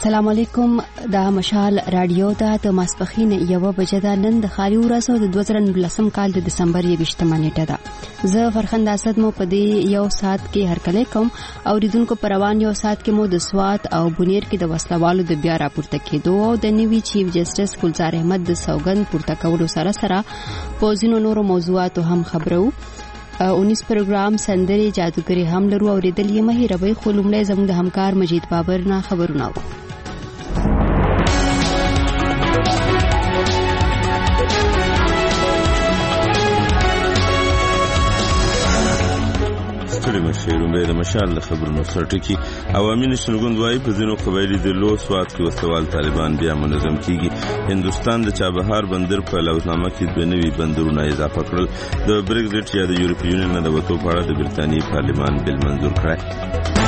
السلام علیکم. د مشال رادیو د ماسپخین 1 بجې د نن د خالي ورځو د 2019 کال د دسمبر 28 نیټه ده. زه فرخنده اسد مو په دې یو ساعت کې هرکلی کوم او ریدونکو پروان یو ساعت کې مو د سوات او بنیر کې د وسلوالو د بیا راپورته کېدو او د نوي چیف جسټس ګلزار احمد د سوګند پورته کولو سره په ځینو نورو موضوعاتو هم خبرو. 19 پروګرام سندري جادوګری هم لرو او ریدل یې مهیر به خلومله زموږ د همکار مجید بابر نه خبرونه. د مشال د خبرونو سرټکی عوامي نشنګوند وايي په ځینو قبایلی د لو سوات کې وسوال طالبان بیا منظم کیږي. هندستان د چابهار بندر په لوزنامه کې د نوي بندرونو اضافه کړل. د برګزټ یا د یورپی یونین نه د وټو په اړه د برتانیې پارلمان بل منظور کړی.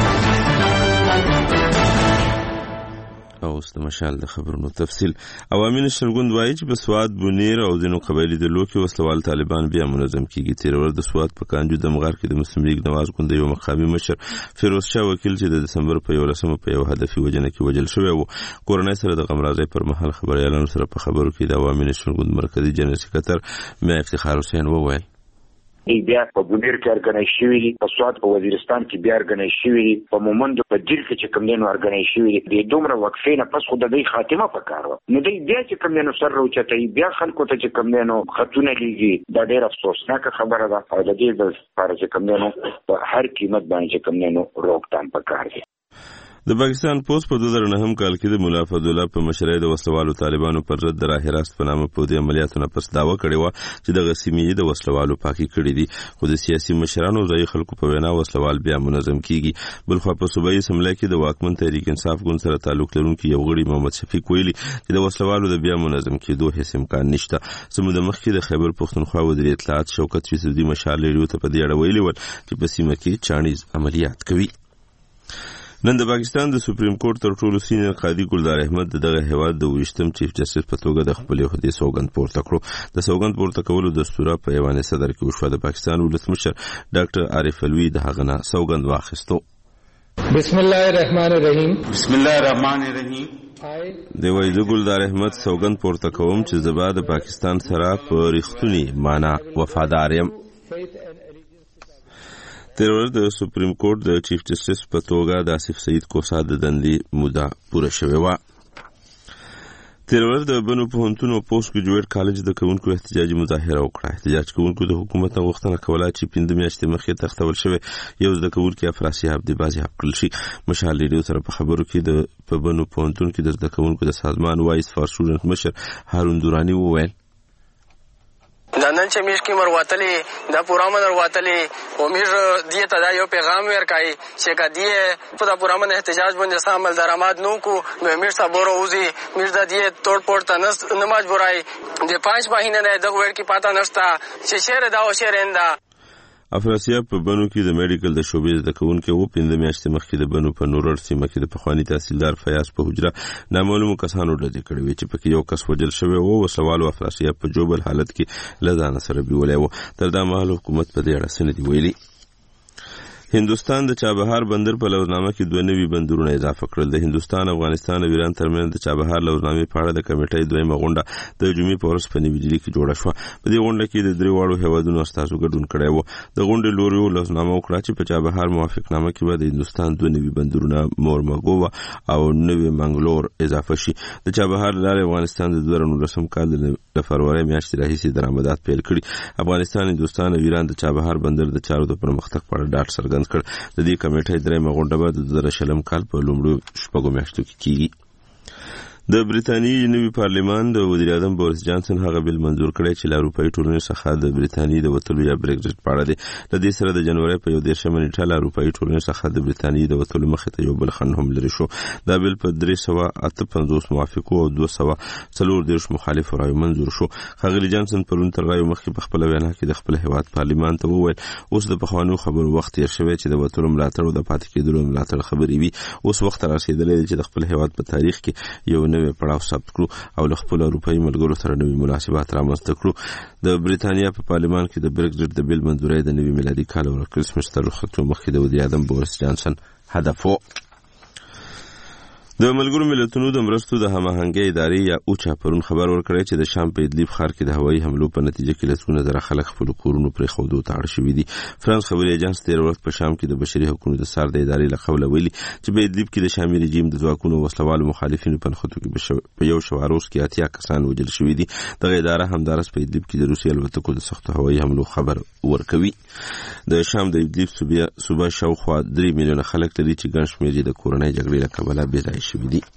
او اوس د مشال د خبرونو تفصیل. عوامي نشنګوند وايي چې په سوات بنیر او ځینو قبایلی د لو کې وسوال طالبان بیا منظم کیږي. تیر ورځ د سوات په کانجو د مغار کې د مسلم لیگ نواز ګوند یو مقامي مشر فیروز شاه وکیل چې د دسمبر په 11 په یو هدفي وجنه کې وجل شوی وو. کورنۍ سره د غمرازۍ پر مهال خبريالانو سره په خبرو کې د عوامي نشنګوند مرکزی جنرال سکرټر مې افتخار حسین وویل بیا په بنیر کې ارګنایز شوی دي، په سوات په وزیرستان کې بیا ارګنایز شوی دي، په مومند په جیل کې چې کوم دینو ارګنایز شوی دي. د دومره وقفې نه پس خو د دې خاتمه پکاره نو دی بیا چې کوم دینو سر روچته بیا خلکو ته چې کوم دینو خطونه لیږي دا ډېر افسوسناک خبره ده او د دې د لپاره چې کوم دینو په هر قیمت باندې چې کوم دینو روکتان پکاره دي. د پاکستان پوسټ په 2009 کال کې د مولا فضل الله په مشرۍ د وسلوالو طالبانو پر ضد د راهراست په نامه په دې عملیاتو نه پس داوا کړې و چې د غسیمې د وسلوالو پاکي کړې دي. خو د سیاسي مشرانو ځای خلکو په وینا وسلوال بیا منظم کیږي. بلخو په صوبایي اسمبلی کې د واکمن تحریک انصاف ګوند سره تعلق لرونکي یو غړي محمد شفیق ویلي چې د وسلوالو د بیا منظم کېدو هیڅ امکان نشته. زموږ د مخکې د خیبر پښتونخوا وزیر اطلاعات شوکت فیصدي مشال ریډیو ته په دې اړه ویلي ول چې په سیمه کې چانیز عملیات کوي. نن د پاکستان د سپریم کورټ تر ټولو سینیر قاضي ګلزار احمد دغه هیواد د 28م چیف جسټس په توګه د خپل عہدې سوګند پورته کړو. د سوګند پورته کولو دستور په ایوان صدر کې وشو. د پاکستان ولسمشر ډاکټر عارف الوی د هغه نه سوګند واخیستو. بسم الله الرحمن الرحیم. بسم الله الرحمن الرحیم. د وایي ګلزار احمد سوګند پورته کوم چې زبا د پاکستان سره په رښتونی معنا وفادار یم. تیر ورځ د سپریم کورټ د چیف جسټس په توګه د آصف سعید کوسا د دندې موده پوره شوې وه. تیر ورځ د بنو پوهنتون او پوسټ ګریجویټ کالج د کوونکو احتجاجي مظاهره وکړه. احتجاج کوونکو د حکومت نه غوښتنه کوله چې 15 میاشتې مخکې تختول شوی یو زده کوونکی افراسیاب د بازي حق کړل شي. مشال ریډیو سره په خبرو کې د په بنو پوهنتون کې د زده کوونکو د سازمان وایس فار سټوډنټ مشر هارون دورانی وویل نن چې میش کې مرواتلې دا پورامن مرواتلې او میش دیه ته دا یو پیغام ورکای چې کدی په دا پورامن احتجاج باندې سامل درآمد نو کو نو میش صبر اوزي میش دا دیه توڑ پوڑ ته نه مجبورای د 5 مهینه نه د ور کې پاتا نشتا چې شهر دا او شهر انده. افراسیاب په بنو کې د میډیکل د شوبې زده کوونکي وو. 15 میاشتې مخکې د بنو په نورړ سیمه کې د پخوانی تحصیلدار فیاض په حجره نامعلومو کسانو ډزې کړې وې چې پکې یو کس وژل شوی وو. وسوالو افراسیاب په جوبل حالت کې له ځانه سره بیولی وو. تر دا مهال حکومت په دې اړه څه نه دي ویلي. هندستان د چابهار بندر په لوزنامه کې 2 نوي بندرونه اضافه کړل. د هندستان افغانستان او ایران ترمنځ د چابهار لوزنامې په اړه د کمیټې دویمه غونډه د جمعې په ورځ په نیو دهلي کې جوړه شوه. په دې غونډه کې د درې واړو هیوادونو استازو ګډون کړی و. د غونډې لوري لوزنامه وکړه چې په چابهار موافقتنامه کې به د هندستان 2 نوي بندرونه مورمګو او نوي منګلور اضافه شي. د چابهار لارې افغانستان د 2019 کال د فروری میاشتې راهیسې درآمدات پیل کړي. افغانستان، هندستان او ایران د چابهار بندر د چارو د پرمختګ په اړه ډاډ څرګند کړ. د دې کمیټې درېمه غونډه به د 2020 کال په لومړیو شپږو میاشتو کې کیږي. د برتانیې نوي پارلمان د وزیر اعظم بوریس جانسن هغه بل منظور کړی چې له اروپایي ټولنې څخه د برتانیې د وتلو یا برګزټ په اړه دی. د دې سره د جنوري په 11 نیټه له اروپایي ټولنې څخه د برتانیې د وتلو مخې ته یو بل خنډ هم لري شو. دا بل په 358 موافقو او 240 مخالفو رایو منظور شو. ښاغلي جانسن پرون تر رایو مخکې په خپل وینا کې د خپل هیواد پارلمان ته وویل اوس د پخوانیو خبرو وخت تیر شوی چې د وتلو ملاتړ او د پاتې کېدلو ملاتړ خبرې وي. اوس وخت رسیدلی چې د خپل هیواد په تاریخ کې یو نوی پړاو ثبت او له خپل اروپایي ملګرو سره نوي مناسبات رامنځته کړو. د بریتانیا په پارلمان کې د برګزټ د بل منظورۍ د نوي میلادي کال او کرسمس تر وختو مخکې د وزیر اعظم بوریس جانسن هدف و. د ملګرو ملتونو د مرستو د هماهنګۍ ادارې یا اوچا پرون خبر ورکړی چې د شام په ادلیب ښار کې د هوایي حملو په نتیجه کې لسګونه زره خلک خپل کورونو پرېښودو ته اړ شوي دي. فرانس خبري ایجنس تېره ورځ په شام کې د بشري حقوقو د څار د ادارې له قوله ویلي چې په ادلیب کې د شامي رژیم د ځواکونو وسلوالو مخالفینو په نښتو کې په یو شواروز کې 80 کسان وژل شوي دي. دغه اداره همدارس په ادلیب کې د روسي الوتکو د سختو هوایي حملو خبر ورکوي. د شام د ادلیب صوبه شاوخوا 3 میلیونه خلک لري چې ګڼ شمېر یې د کورنۍ جګړې له کبله بېځایه شوي دي.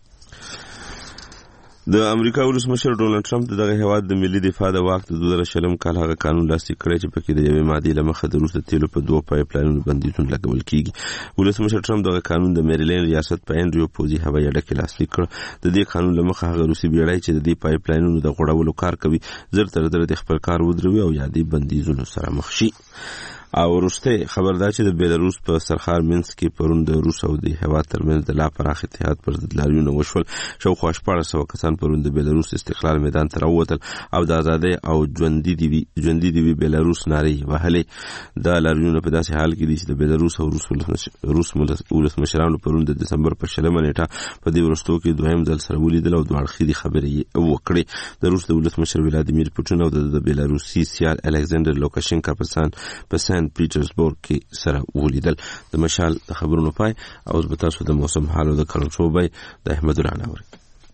د امریکا ولسمشر ډونالډ ټرمپ دغه هیواد د ملي دفاع د واک د 2020 کال هغه قانون لاسلیک کړی چې پکې د یوې مادې له مخه د روس د تیلو په 2 پایپ لاینونو بندیزونه لګول کیږي. ولسمشر ټرمپ دغه قانون د میریلینډ ریاست په انډریو پوزي هوایي اډه کې لاسلیک کړ. د دې قانون له مخه هغه روسي بیړۍ چې د دې پایپ لاینونو د غوړولو کار کوي زر تر زر د خپل کار ودروي او یادي بندیزونو سره مخ شي. او وروسته خبر دا چې د بیلاروس په سرخار مینسک کې پرون د روس او د هیواد ترمنځ د لا پراخ اتحاد پر ضد لاریونونه وشول. شاوخوا 1400 کسان پرون د بیلاروس استقلال میدان ته راووتل او د ازادۍ او ژوندۍ دی بیلاروس نارې وهلې. دا لاریونونه په داسې حال کې دي چې د بیلاروس او روس ولسمشرانو پرون د دسمبر په 20 نیټه په دې ورستو کې دویم ځل سره ولیدل او دوه اړخیزې خبرې وکړې. د روس د ولسمشر ولادیمیر پوتین او د بیلاروسي سیال الکساندر لوکاشینکا په سان پیټرزبورګ کې سره ولیدل. د مشال د خبرونو پای او زه به تاسو د موسم حال او د کلنټروبای د احمد الله نوري.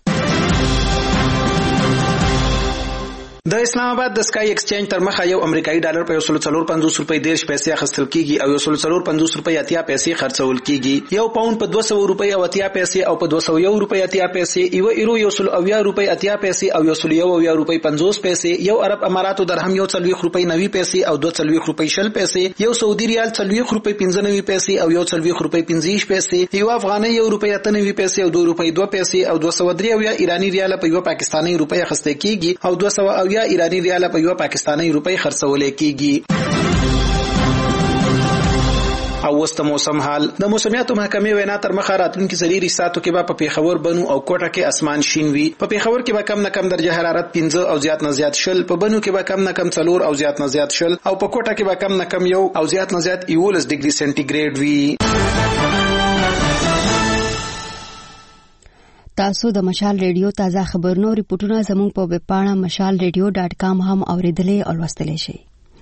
د اسلام آباد د سکای ایکسچینج تر مخه یو امریکایي ډالر په 140 روپۍ 10 پیسې اخیستل کیږي او 140 روپۍ 80 پیسې خرڅول کیږي. یو پاوند په 200 روپۍ او 80 پیسې او په 201 روپۍ 80 پیسې، یو ایرو 180 روپۍ 80 پیسې او 101 روپۍ 50 پیسې، یو عرب اماراتو درهم 140 روپۍ 90 پیسې او 240 روپۍ 60 پیسې، یو سعودي ریال 40 روپۍ 95 پیسې او 140 روپۍ 50 پیسې، یو افغاني 1 روپۍ 98 پیسې او 2 روپۍ 2 پیسې او 203 ایرانی ریال په یو پاکستانی روپۍ اخیستل کیږي او 200 یا ایرانی ریال په یو پاکستانی روپۍ خرڅول کیږي. او وست موسم حال. د موسمیاتو محکمې وینا تر مخه راتلونکي څلور ساعتو کې به په پیښور بنو او کوټه کې اسمان شین وي. په پیښور کې به کم نه کم درجه حرارت 15 او زیات نه زیات 0، په بنو کې به کم نه کم 4 او زیات نه زیات 0 او په کوټه کې به کم نه کم 1 او زیات نه زیات 11 ډیګري سنټیګریډ وي. تاسو د مشال ریډیو تازه خبرونو ریپورتونه زموږ په ویب پاڼه mashalradio.com هم اوریدلای او لوستلای شئ.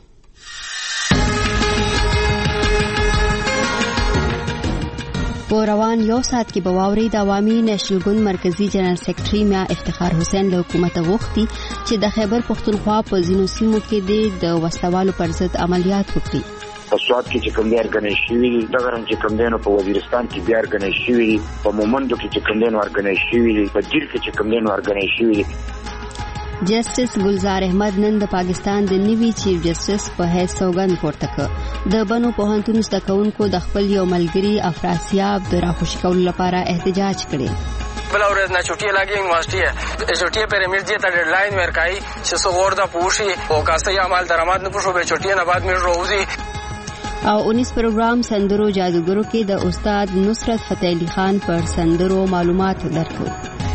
په روان یو ساعت کې به واوري د عوامي نېشنل ګوند مرکزی جنرال سیکریټري میا افتخار حسین له حکومت غوښتي چې د خیبر پښتونخوا په ځینو سیمو کې د وسلوالو پر ضد عملیات وکړي. په سواد کې چې کوم دی ارګنایز شوي دي، دغه رنګ چې کوم دی نو په وزیرستان کې بیا ارګنایز شوي دي، په مومندو کې چې کوم دی نو ارګنایز شوي دي، په جیل کې چې کوم دی نو ارګنایز شوي دي. جسټس ګلزار احمد نن د پاکستان د نوي چیف جسټس په حیث سوګند پورته کړ. د بنو پوهنتون زده کوونکو د خپل یو ملګري افراسیاب د راخوشي کولو لپاره احتجاج کړي. بلا ورځ نه چټي لګي یونیورسيټي چټي پر امیر دي ته ډیډلاین ورکای چې څو وردا پوښي او کاسه یا مال درآمد نه پوښو به چټي نه بعد مې روزي. او 19 پروګرام سندرو جادوګرو کې د استاد نصرت فتح علي خان پر سندرو معلومات درکو.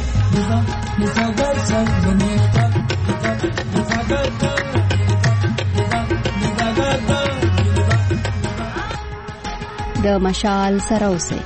د مشال سره اوسئ.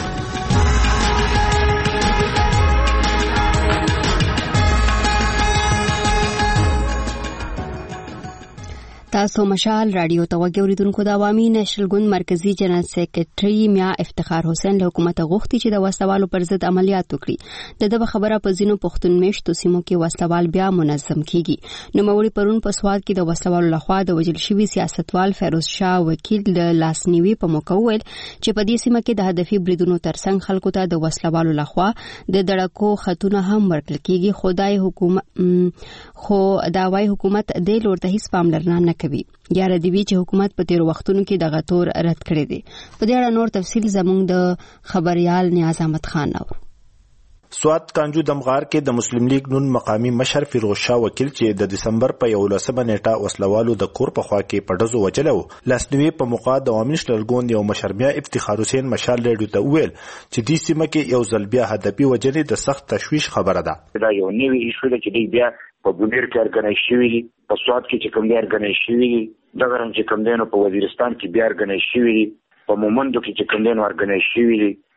تاسو مشال رادیو ته وګورئ. د عوامي نېشنل ګوند مرکزی جنرال سیکریټري میا افتخار حسین له حکومت غوښتي چې د وسلوالو پر ضد عملیات وکړي. دغه خبره په ځینو پښتون میشتو سیمو کې وسلوال بیا منظم کیږي. نوموړي پرون په سواد کې د وسلوالو لخوا د وژل شوي سیاستوال فیروز شاه وکیل د لاسنیوي په موقع وویل چې په دې سیمه کې د هدفي بریدونو ترڅنګ خلکو ته د وسلوالو لخوا د دړکو خطونه هم ورکړل کیږي. خو دا وايي حکومت د لورته هیڅ پاملرنه نه کوي. یاره دی وی چې حکومت په تیر وختونو کې دغه تور رد کړی دی. په دې اړه نور تفصیل زموږ د خبريال نیاز احمد خان اور. سواد کانجو دمغار کې د مسلم لیگ نون مقامی مشر فیروز شاه وکیل چې د دسمبر په 11 نیټه وسلوالو د کور په خوا کې پډزو وجلو لاسنوي په موقع د عوامي نېشنل ګوند یو مشر میا افتخار حسین مشال ریډیو ته ویل چې دې سیمه کې یو ځل بیا هدفي وجلې د سخت تشویش خبره ده. دا یو نوی ایشو ده چې بیا په بونیر کې ارګنایز شوي دي، په سواد کې چې کوم دی ارګنایز شوي دي، دغه رنګ چې کوم دی نو په وزیرستان کې بیا ارګنایز شوي دي، په مومندو کې چې کوم دی نو ارګنایز شوي دي،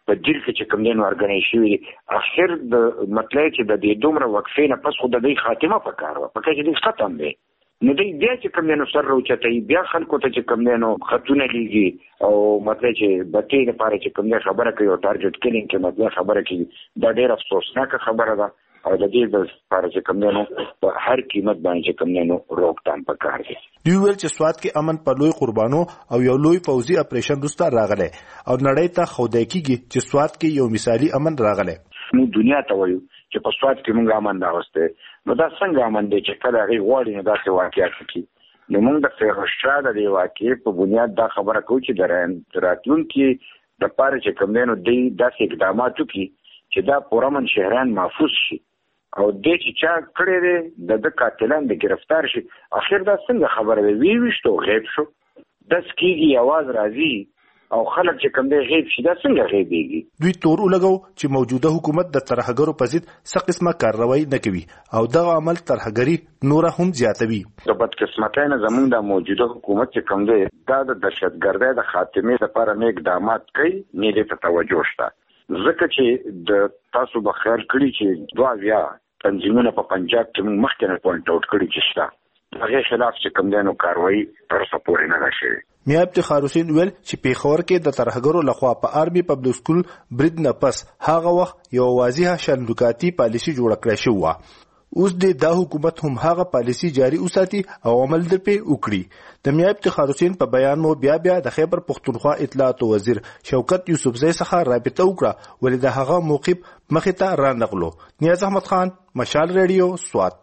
په جیل کې چې کوم دین ورګنې شوی اخر د مطلب چې د دې دومره وقفې نه پس خو د دې خاتمه پکار و پکې چې دې ختم دی نو دوی بیا چې کوم دینو سر راوچتای بیا خلکو ته چې کوم دینو خطونه لیږي او مطلب چې بټې لپاره چې کوم دې خبره کوي او ټارګټ کلینګ کې مطلب خبره کوي دا ډېر افسوسناک خبره ده او د دې لپاره چې کوم دینو په هر قیمت باندې چې کوم دینو روکتام پکار دی دوی ویل چې سواد کې امن په لوی قربانو او یو لوی فوزي اپریشن وروسته راغلی او نړۍ ته ښودای کېږي چې سواد کې یو مثالي امن راغلی نو دنیا ته وایو چې په سواد کې موږ امن راوسته نو دا څنګه امن دی چې کله هغه غواړي نو داسې واقعیت کوي نو موږ د فیروشا د دې واقعې په بنیاد دا خبره کوو چې راتلونکي د پاره چې کوم دینو دی داسې اقدامات وکړي چې دا پرامن شهران محفوظ شي او دې چې چا کړی دی د قاتلان د گرفتار شي اخر دا څنګه خبره وی وشتو غیب شو د سکیږي आवाज راځي او خلک چې کوم دی غیب شي دا څنګه غیبېږي دوی تور ولګو چې موجوده حکومت د ترهګرو په ضد څه قسمه کاروایی نه کوي او دغه عمل ترهګري نوره هم زیاتوي د بدقسمتۍ نه زموږ د موجوده حکومت چې کوم دی دا د دهشتګردۍ د خاتمې لپاره نه اقدامات کوي نه دې ته توجه شته ځکه چې د تاسو به خیال کړي چې دوه بیا تنظیمونه په پنجاب کې موږ مخکې نه پوینټ آوټ کړي چې شته هغه خلاف چې کوم دینو کاروایی تر څو پورې نه شي میا افتخار حسین ویل چې پیښور کې د ترهګرو لخوا په آرمي پبلک سکول برید نه پس هغه وخت یو واضحه شرملوکاتي پالیسي جوړه کړې شو اوس د حکومت هم هغه پالیسي جاری وساتي او عمل در په وکړي د میا افتخار حسین په بیان مو بیا د خیبر پختونخوا اطلاعات وزیر شوکت یوسفزئی څخه رابطه وکړه ولې د هغه موقف مخې ته را نغلو نیاز احمد خان مشال ریډیو سوات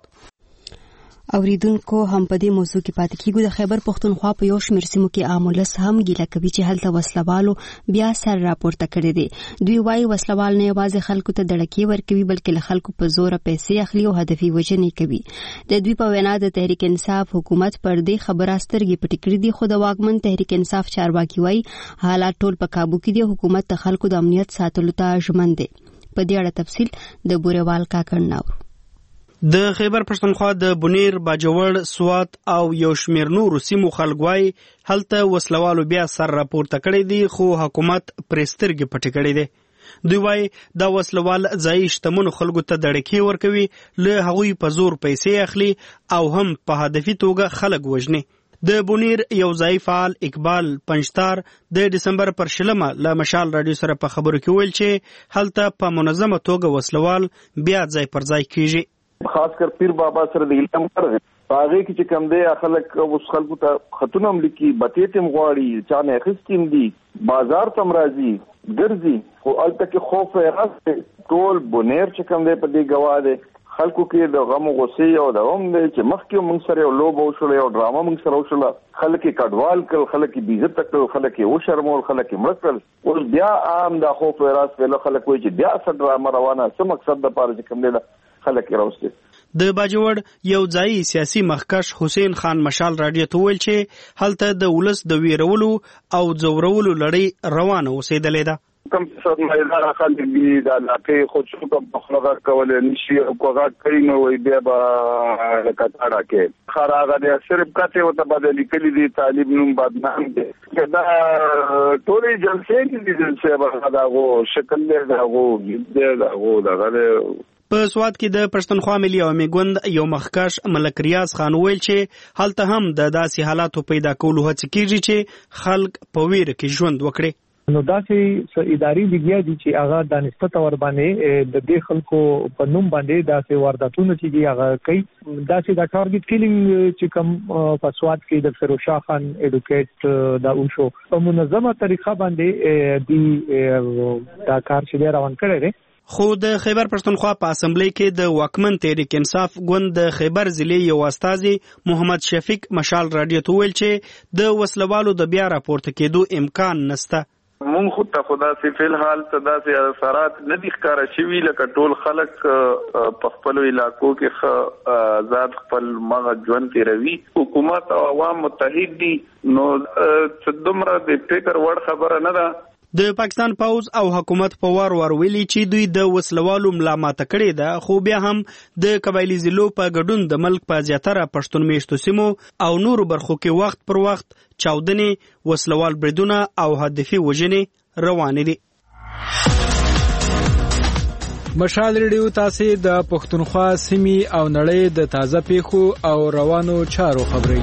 اوریدونکو هم په دې موضوع کې پاتې کیږو د خیبر پختونخوا په یو شمېر سیمو کې عامولس هم ګیله کوي چې هلته وسلوالو بیا سر راپورته کړی دی دوی وایي وسلوال نه یوازې خلکو ته دړکې ورکوي بلکې له خلکو په زوره پیسې اخلي او هدفي وژنې کوي د دوی په وینا د تحریک انصاف حکومت پر دې خبره سترګې پټې کړې دي خو د واکمن تحریک انصاف چارواکي وایي حالات ټول په قابو کې دي حکومت د خلکو د امنیت ساتلو ته ژمن دی په دې اړه تفصیل د بورېوال کاکړ ناور د خیبر پښتونخوا د بنیر باجوړ سوات او یو شمېر نورو سیمو خلګوای هلته وسلوالو بیا سر راپورته کړی دی خو حکومت پرسترګې پټې کړې دي دوی وایي دا وسلوال ځای شتمنو خلکو ته دړکې ورکوي له هغوی په زور پیسې اخلي او هم په هدفي توګه خلک وژني د بنیر یو ځای فعال اقبال پنځتار د دسمبر پر 20 له مشال رادیو سره په خبرو کې ویل چې هلته په منظمه توګه وسلوال بیا ځای پر ځای کیږي خاص کر پیر بابا سره د علم کړی هغه کې چې کم دی خلک اوس خلکو ته خطونه ملکی بټې تم غواړي چا نه خستیم دي بازار تم راځي ګرځي خو البته کې خوف راځي ټول بنیر چې کم دی په دې گواه دی خلکو کې د غم غصې او د هم دی چې مخکې موږ سره یو لوب وشول یو ډرامه موږ سره وشول خلک یې کډوال کړل خلک یې بیزت کړل خلک یې وشرمول خلک یې مړ کړل اوس بیا عام د خوف راځي ویل خلک وایي چې بیا څه ډرامه روانه څه مقصد د پاره چې کم دی خلک راوستي د باجوړ یو ځای سیاسي مخکش حسین خان مشال رادیو ته ویل چې هلته د ولس د ویرولو او ځورولو لړۍ روانه اوسېدلې ده کم څه مایدار خلک دي د علاقې خود شو په مخلوقات کول نشي او کوغات کوي نو وي بیا به کټاړه کې خراغه د صرف کته او تبادلی کلی دي طالب نوم بدنام دي دا ټولې جلسې دي جلسې به داغو شکل داغو دغه په سواد کې د پښتونخوا ملي عوامي ګوند یو مخکش ملک ریاض خان ویل چې هلته هم د داسې حالاتو پیدا کولو هڅه کیږي چې خلک په ویره کې ژوند وکړي نو داسې اداري لګیا دي چې هغه د نسبت ور باندې د دې خلکو په نوم باندې داسې وارداتونه چې دی هغه کوي داسې د ټارګټ کیلینګ چې کوم په سواد کې د فیروشا خان اډوکیټ دا وشو په منظمه طریقه باندې دی دا کار چې روان کړی دی خو د خیبر پښتونخوا په اسمبلی کې د واکمن تحریک انصاف ګوند د خیبر ضلع یو استازي محمد شفیق مشال رادیو ته ویل چې د وسلوالو د بیا راپورته کېدو امکان نشته مونږ خو ته خدا سي فل حال ته داسې اثرات نه دي ښکارا شوي لکه ټول خلک په خپل علاقو کې آزاد خپل مغه ژوند تیروي حکومت او عوام متحد دي نو څومره د فکر وړ خبره نه ده د پاکستان پوز او حکومت په وار ویلي چې دوی د وسلوالو ملامت کړي ده خو بیا هم د قبایلی ضلعو په ګډون د ملک په زیاتره پښتون میشتو سیمو او نورو برخو کې وخت پر وخت چاودنې وسلوال بریدونه او هدفي وژنې روانې دي مشال ریډیو تاسو د پښتونخوا سیمې او نړۍ د تازه پیښو او روانو چارو خبري.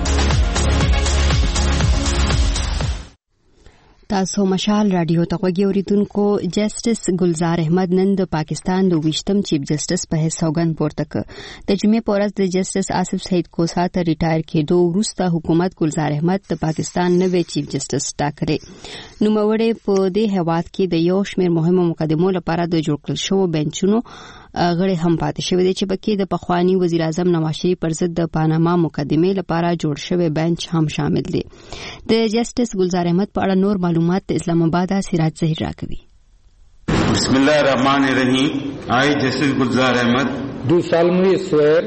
تاسو مشال رادیو ته غوږی اوریدونکو. جسټس ګلزار احمد نن د پاکستان د 20م چیف جسټس په حیث سوګند پورته کړ. د جمعې په ورځ د جسټس آصف سعید کوسا ته ریټایر کېدو وروسته حکومت ګلزار احمد د پاکستان نوی چیف جسټس ټاکلې. نوموړی په دې هیواد کې د یو شمېر مهمو مقدمو لپاره د جوړ کړل شوو بنچونو غړي هم پاتې شوی دی چې پکې د پخوانی وزیر اعظم نواز شریف پر ضد د پاناما مقدمې لپاره جوړ شوی بنچ هم شامل دی. د جسټس ګلزار احمد په اړه نور معلومات د اسلام آباد سراج ظهیر راکوي. بسم الله الرحمن الرحیم. I Justice Gulzar Ahmad do solemnly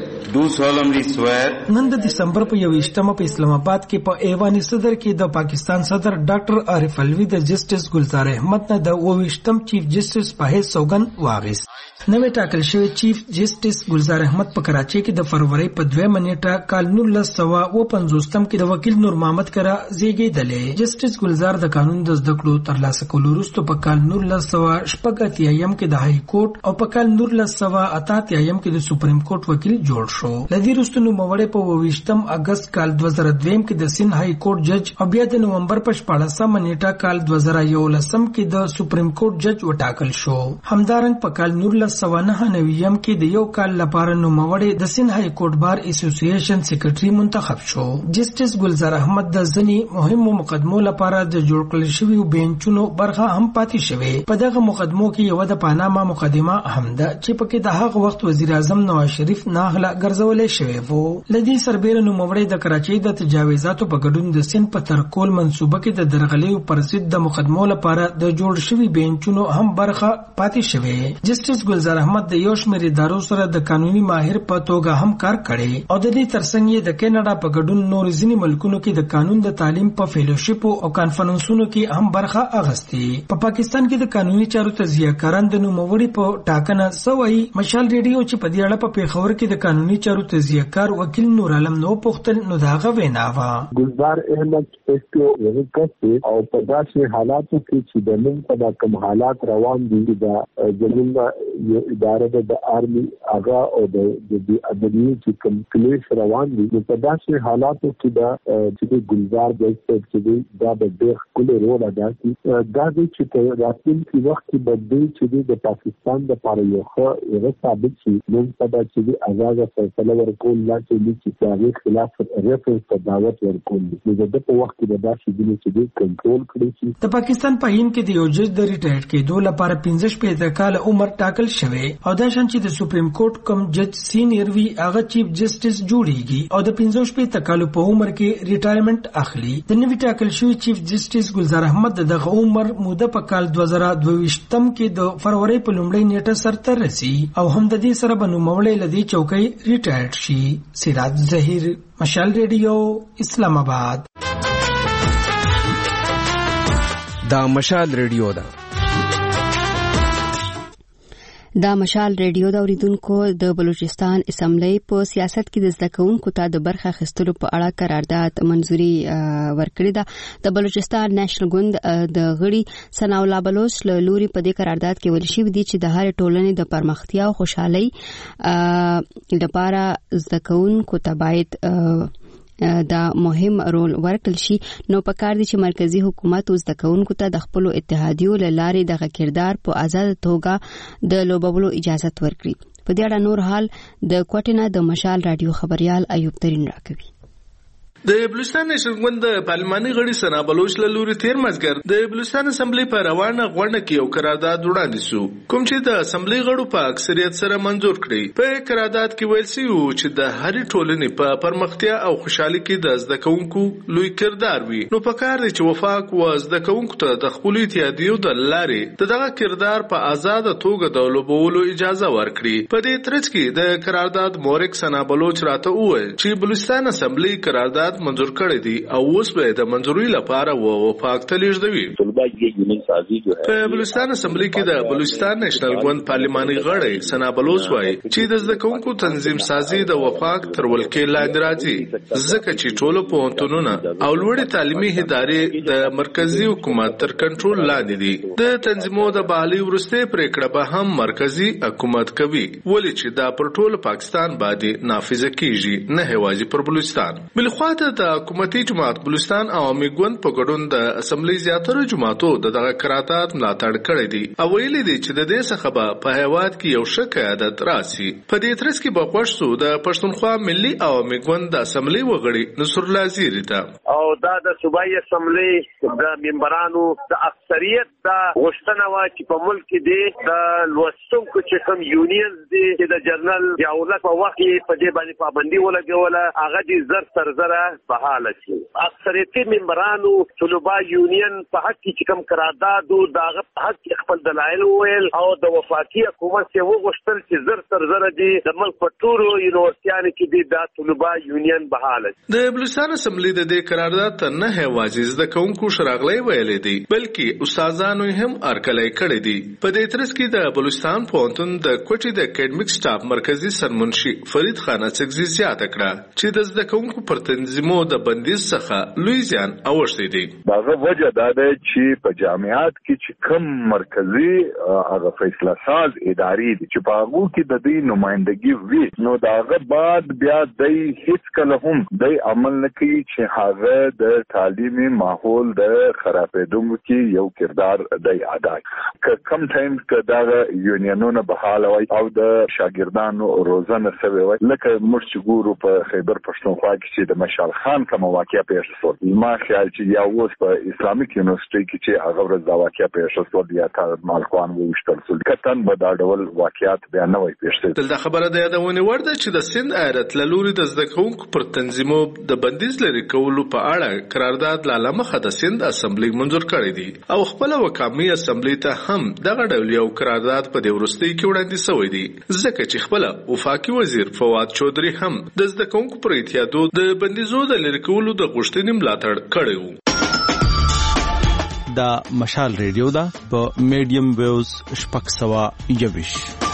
swear نن د دسمبر په 21مه په اسلام آباد کې په ایوان صدر کې د پاکستان صدر ډاکټر عارف الوی د جسټس ګلزار احمد نه د 28م چیف جسټس په حیث سوګند واغست. نوې ټاکل شوی چیف جسټس ګلزار احمد په کراچۍ کې د فروری په 2 نیټه کال 1950 کې د وکیل نور محمد کرا زیږیدلې. جسټس ګلزار د قانون د زده کړو ترلاسه کولو وروسته په کال 1988 کې د های کورټ او په کال 1988 کې د سپریم کورټ وکیل جوړ شو. لدی وروسته نوموړی په 28 اگست کال 2002 کې د سند های کورټ جج او بیا د نومبر په 14 نیټه کال 2011 کې د سپریم کورټ جج وټاکل شو. همدارنګه په کال 1999 کې د یو کال لپاره نوموړی د سند های کورټ بار اسوسییشن سیکریټري منتخب شو. جسټس ګلزار احمد د ځنی مهمو مقدمو لپاره د جوړ کړل شوی بنچونو برخه هم پاتې شوی. په دغه مقدمو کې یو د پاناما مقدمه هم ده چې پکې د هغه وخت وزیر اعظم نواز شریف ناغله ګرځولې شوی وو. لدی سربېره نوموړی د کراچۍ د تجاوزاتو په ګډون د سند په ترکول منصوبه کې د درغلیو پر ضد د مقدمو لپاره د جوړ شوی بنچونو هم برخه پاتې شوی. جسټس ګلزار احمد د یو شمېر ادارو سره د قانوني ماهر په توګه هم کار کړی او د دې ترڅنګ یې د کینیډا په ګډون نور ځینې ملکونو کې د قانون د تعلیم په فیلوشپ او کانفرنسونو کې هم برخه اخیستې. په پاکستان کې د قانوني چارو تجزیه‌کاران د نوموړي په ټاکنه سوي. مشال ریډیو چې په دې اړه په پیښور کې د قانوني چارو تجزیه‌کار وکیل نور عالم نو پختل نو داغه ویناوه. ګلزار احمد پښتو یو کس او په داسې حالاتو کې چې د نن په کوم حالات روان دي د زموږ یو اداره د آرمي اغا او د اداري چې کوم کلیش روان دي په داسې حالاتو کې د ګلزار د چې دا د ډېر کله رول ادا کوي. دا د چې راتلونکي وخت کې بدلی چې د پاکستان د لپاره یو ښه ثابت شي. نن په دا چې آزاد فیصله ورکول لا چې هغه خلاف ریفرنس ته دعوت ورکول دي د په وخت کې دا چې د کنټرول کړی شي. د پاکستان په هند کې د یو جج د ریټایر کېدو لپاره 15 کال عمر ټاکل شوی او دا شان چې د سپریم کورټ کوم جج سینیئر وی هغه چیف جسټس جوړیږي او د 15 کال په عمر کې ریټایرمنټ اخلي. د نوی ټاکل شوی چیف جسټس ګلزار احمد دغه عمر موده په کال 2022 کې د فروری په لومړۍ نیټه سرته رسی او هم د دې سره بنوموړی لدی چوکۍ ریټایر شي. سراج ظهیر مشال ریډیو اسلام آباد. دا مشال ریډیو ده. دا مشال ریډیو دا اوریدونکو د بلوچستان اسمبلی په سیاست کې د زده کوونکو ته د برخه اخیستلو په اړه قرارداد منزوري ورکړې ده. د بلوچستان نېشنل ګوند د غړي ثناء الله بلوچ له لوري په دې قرارداد کې ویل شوی دی چې د هر ټولنې د پرمختیا او خوشحالۍ لپاره زده کوونکو ته باید دا مهم رول ورکړل شي. نو پکار دي چې مرکزی حکومت زده کوونکو ته د خپل اتحادیو لارې دغه کردار په آزاد توګه د لوبولو اجازه ورکړي. په دې اړه نور حال د کوټینه د مشال رادیو خبريال ایوب ترين راکوي. د بلوچستان نېشنل ګوند د پارلماني غړي ثنا بلوچ له لوري تیر مازګر د بلوچستان اسمبلی په روانه غونډه کې یو قرارداد وړاندې شو کوم چې د اسمبلی غړو په اکثریت سره منزور کړی. په قرارداد کې ویل شوی چې د هرې ټولنې په پرمختیا او خوشحالي کې د زده کوونکو لوی کردار وي. نو پکار دی چې وفاق و زده کوونکو ته د خپل اتحادیو د لارې دغه کردار په آزاد توګه د لوبولو اجازه ورکړي. په دې ترڅ کې د قرارداد مورخ ثنا بلوچ راته وویل چې بلوچستان اسمبلی قرارداد قرارداد منظور کړی دی او اوس به د منظوري لپاره وفاق ته لیږدوي. په بلوچستان اسمبلی کې د بلوچستان نېشنل ګوند پارلماني غړی ثنا بلوچ وایي چې د زده کوونکو تنظیم سازي د وفاق تر ولکې لاندې راځي ځکه چې ټولو پوهنتونونه او لوړې تعلیمي ادارې د مرکزی حکومت تر کنټرول لاندې دي. د تنظیمو د بحالي وروستۍ پریکړه به هم مرکزی حکومت کوي ولې چې دا پر ټول پاکستان باندې نافذ کیږي نه هوازي پر بلوچستان. بلخواته د حکومتي جماعت بلوچستان عوامي ګوند په ګډون د اسمبلی زیاتره جماعتو دغه قرارداد ملاتړ کړی دی او ویلي دی چې د دې څخه به په هیواد کې یو ښه قیادت راسي. په دې ترڅ کې به خوښ سو د پښتونخوا ملي عوامي ګوند د اسمبلی وغړي نصر الله زیری ته او دا د صوبایي اسمبلی د ممبرانو د اکثریت د غوښتنه وا چې په ملک کې د لوستونکو چې کوم یونینز دي چې د جرنل یاولت په وخت په دې باندې پابندي ولګوله هغه دې زر تر زره بحاله شي. اکثریتي ممبرانو طلبه یونین په حق کې کوم قرارداد او دغه په حق کې خپل دلایل ویل او د وفاقي حکومت څخه وغوښتل چې زر تر زره دي د ملک په ټولو یونیورسيټانو کې دي د طلبه یونین بحاله. د بلوچستان اسمبلی د دې قرارداد ته نه هوازي زده کوونکو شراغلي ویلې دي بلکې استادانو هم ارکلای کړی دي. په دې ترڅ کې د بلوچستان پوهنتون د کوټې د اکیډمیک سټاف مرکزی سرمنشي فرید خان اڅکزي زیاته کړه چې د زده کوونکو پر تنظیمو د بندیز څخه لوی زیان اوښتی دی. داغه وجه دا ده چې په جامعات کې چې کم مرکزی هغه فیصله ساز ادارې دي چې په هغه کې د دې نمائندګي وي نو داغه بعد بیا د هیڅ کله هم د عمل نه کوي چې هغه د تعلیمي ماحول د خرابېدو کې یو کردار د ادا کم ټایم کې دا یونینونه بحاله وي او د شاګردانو روزنه سوي وي لکه موږ چې ګورو په خیبر پښتونخوا کې چې د مشال خان کوم واقعیا پیښ شو ما خیال چې یا اوس په اسلامیک یونیورسيټي کې چې هغه ورځ دا واقعیا پیښ شو بیا تا مالکوان وشتل سول کتن به دا ډول واقعیات بیا نه وي پیښ شوی. دلته خبره ده یادونه ورده چې د سند ایالت لوري د زده کوونکو پر تنظیمو د بندیز لري کولو په اړه قرارداد لاله مخه د سند اسمبلی منظور کړی دی او خپل وکامي اسمبلی ته هم دغه ډول یو قرارداد په دې ورستۍ کې وړاندې شوی دی ځکه چې خپل وفاقي وزیر فواد چودري هم د زده کوونکو پر اتحادو د بندیزو د لري کولو د غوښتنې ملاتړ کړی و. دا مشال ریډیو دا په میډیم ویوز شپږ سوه یویش.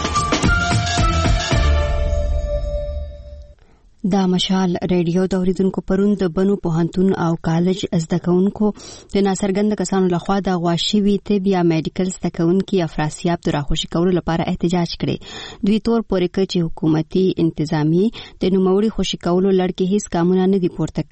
دا مشال ریډیو د اوریدونکو پرون د بنو پوهنتون او کالج زده کوونکو د ناڅرګند کسانو لخوا د غواشوي طب یا میډیکل زده کوونکي افراسیاب د راخوشي کولو لپاره احتجاج کړي. دوی تور پورې کړ چې حکومتي انتظامی د نوموړي خوشي کولو لړ کې هیڅ کارونه نه دي پورته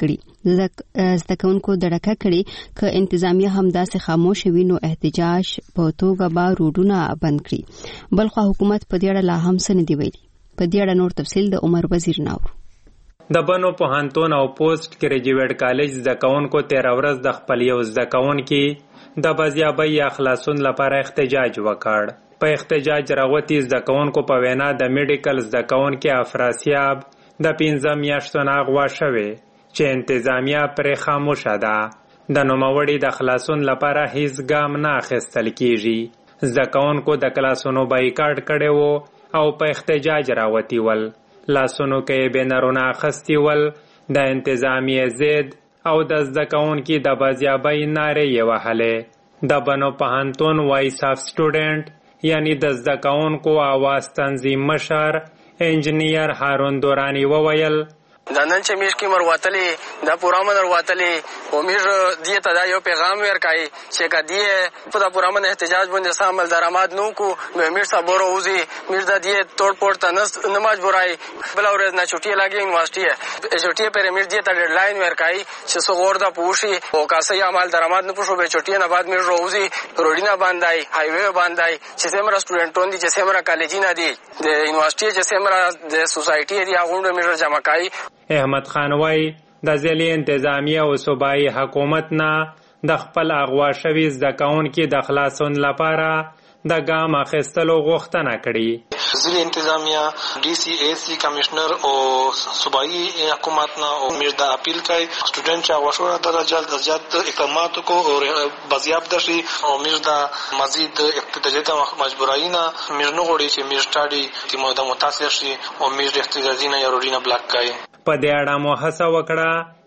کړي. زده کوونکو دړکه کړي ک انتظامی همداسې خاموش وي نو احتجاج په توګه به روډونه بند کړي. بلخو حکومت په دې اړه لا هم څه نه دی ویلي. په دې اړه نور تفصیل د عمر وزیر ناور. د بنو پوهنتون او پوسټ ګریجویټ کالج زده کوونکو 13 ورځ د خپل یو زده کوونکي د بازیابۍ یا خلاصون لپاره احتجاج وکړ. په احتجاج راغوتي زده کوونکو په وینا د میډیکل زده کوونکي افراسیاب د 15 میاشتو نه غوا شوی چې انتظامیه پرې خاموشه ده. د نوموړي د خلاصون لپاره هیڅ ګام نه اخیستل کیږي. زده کوونکو د کلاسونو بایکاټ کړی و او په احتجاج راوتی ول. لاسونو کې بینرونه اخیستي ول. د انتظامیه ضد او د زده کوونکي د بازیابۍ نارې یې وهلې. د بنو پوهنتون وایس اف سټوډنټ یعنی د زده کوونکو آواز تنظیم مشر انجینیر هارون دورانی وویل دا نن چې میش کې مرواتلې دا پورامن مرواتلې و میش دیه ته دا یو پیغام ورکای چې کدی په دا پورامن احتجاج باندې سامل درآمد نو کو میش صبر اوزي میش دا دیه توڑ پوڑ ته نه مجبورای بل اورز نه چټي لاګي یونیورسيټي چټي پر میش دیه ته ډیډلاین ورکای چې سو غور دا پوشي او کاسه عمل درآمد نه پوشو به چټي نه بعد میش روزي روډینا باندای هایوي باندای چې سمرا سټوډنټون دي چې سمرا کالجینا دي د یونیورسيټي چې سمرا د سوسایټي دی هغه میش جمع کای. احمد خان وای د ځلې انتظامیه او صوبایي حکومت نه د خپل اغوا شوي زده کوونکي د خلاصون لپاره د ګام اخیستلو غوښتنه کړې. ځلې انتظامیه ډي سي اي سي کمشنر او صوبایي حکومت نه او میر د اپیل کوي سټوډنټ چې غوښتنه د جلد از جلد اقدامات کو او بازیاب دشي او میر د مزید احتجاجي مجبورای نه میر نه غوړي چې میر سټاډي چې موده متاثر شي او میر احتجاجي نه یا روډینه بلاک کوي. په دې اړه مو هڅه وکړه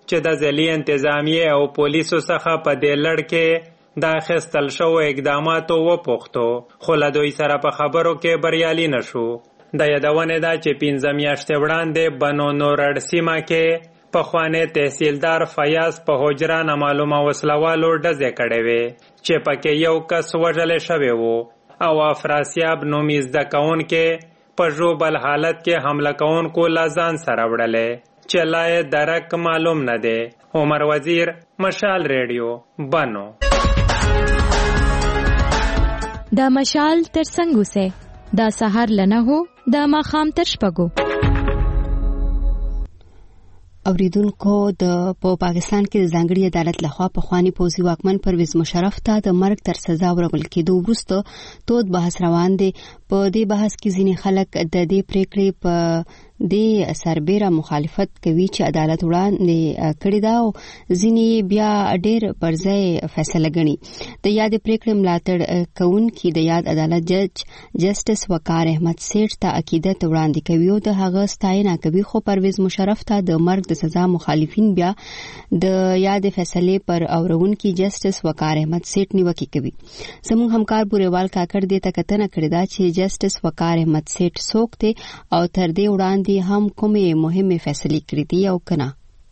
چې د ځلي انتظامیې او پولیسو څخه په دې لړ کې د اخیستل شوو اقداماتو وپوښتو، خو له دوی سره په خبرو کې بریالي نشو. د یادونې ده چې 15 میاشتې وړاندې بنو نورړ سیمه کې پخوانی تحصیلدار فیاض په حجره نامعلومه وسلوالو ډزې کړې وې چې پکې یو کس وژلی شوی و او افراسیاب نومي زده کوونکی په ژوبل حالت کې حمله کوونکو له ځان سره وړلی چې لا یې درک معلوم نه دی. عمر وزیر، مشال ریډیو، بنو. دا مشال تر څنګه سه دا سحر لنه هو دا ماخام تر شپږو. اوریدونکو په پاکستان کې د ځانګړي عدالت لخوا پخوانی پوځي واکمن پرویز مشرف ته د مرګ تر سزا ورکول کېدو وروسته تود بحث روان دی. په دې بحث کې ځینې خلک د دې پریکړې په دې سربېره مخالفت کوي چې عدالت وړاندې کړې ده او ځینې بیا ډېر پر ځای فیصله ګڼي. د یاد پریکړې ملاتړ کوونکي د یاد عدالت جج جسټس وقار احمد سیټ ته عقیدت وړاندې کوي او د هغه ستاینه کوي، خو پرویز مشرف ته د مرګ د سزا مخالفین بیا د یاد فیصلې پر اورونکي جسټس وقار احمد سیټ نیوکه کوي. زموږ همکار بوریوال کاکړ دې ته کتنه کړې ده چې جسټس وقار احمد سیټ څوک دی او تر دې وړاندې هم کومې مهمې فیصلې کړې دي او کنه.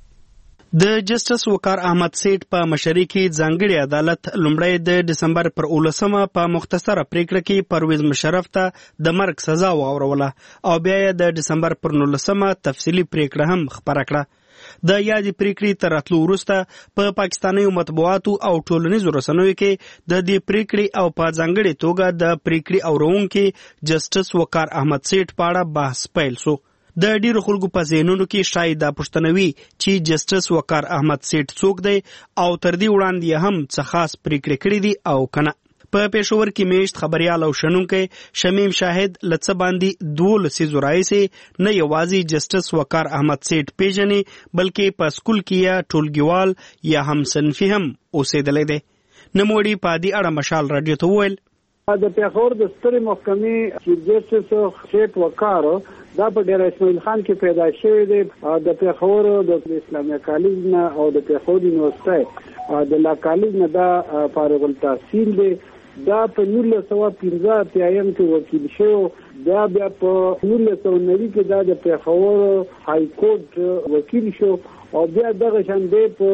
د جسټس وقار احمد سیټ په مشرۍ کې ځانګړي عدالت لومړی د ډسمبر پر 19 په مختصره پریکړه کې پرویز مشرف ته د مرګ سزا واوروله او بیا یې د ډسمبر پر 19 تفصیلي پریکړه هم خپره کړه. د یادې پریکړې تر راتلو وروسته په پاکستاني مطبوعاتو او ټولنیزو رسنیو کې د دې پریکړې او په ځانګړې توګه د پریکړې اورونکي جسټس وقار احمد سیټ په اړه بحث پیل شو. د ډیرو خلکو په ذهنونو کې شاید دا پوښتنه وي چې جسټس وقار احمد سیټ څوک دی او تر دې وړاندې هم څه خاص پریکړې کړې دي او کنه. په پېښور کې میشت خبريال او شنونکي شمیم شاهد لڅ باندې 12 لسیزو راځي نه یوازې جسټس وقار احمد سیټ پیژني بلکې په سکول کې یا ټولګیوال یا هم صنفي هم اوسېدلی دی. نموړي په دې اړه مشال رادیو ته وویل د پیښور د سترې محکمې چیف جسټس سیټ وقار دا په ډیر اسماعیل خان کې پیدا شوی دی. د پیښور د اسلامي کالج نه او د پیښور یونیورسيټي د لا کالج نه دا فارغ التحصیل دی. دا په 1915 کې وکیل شو. دا بیا په 1990 کې دا د پیښور های کورټ وکیل شو او بیا دغه شان دی په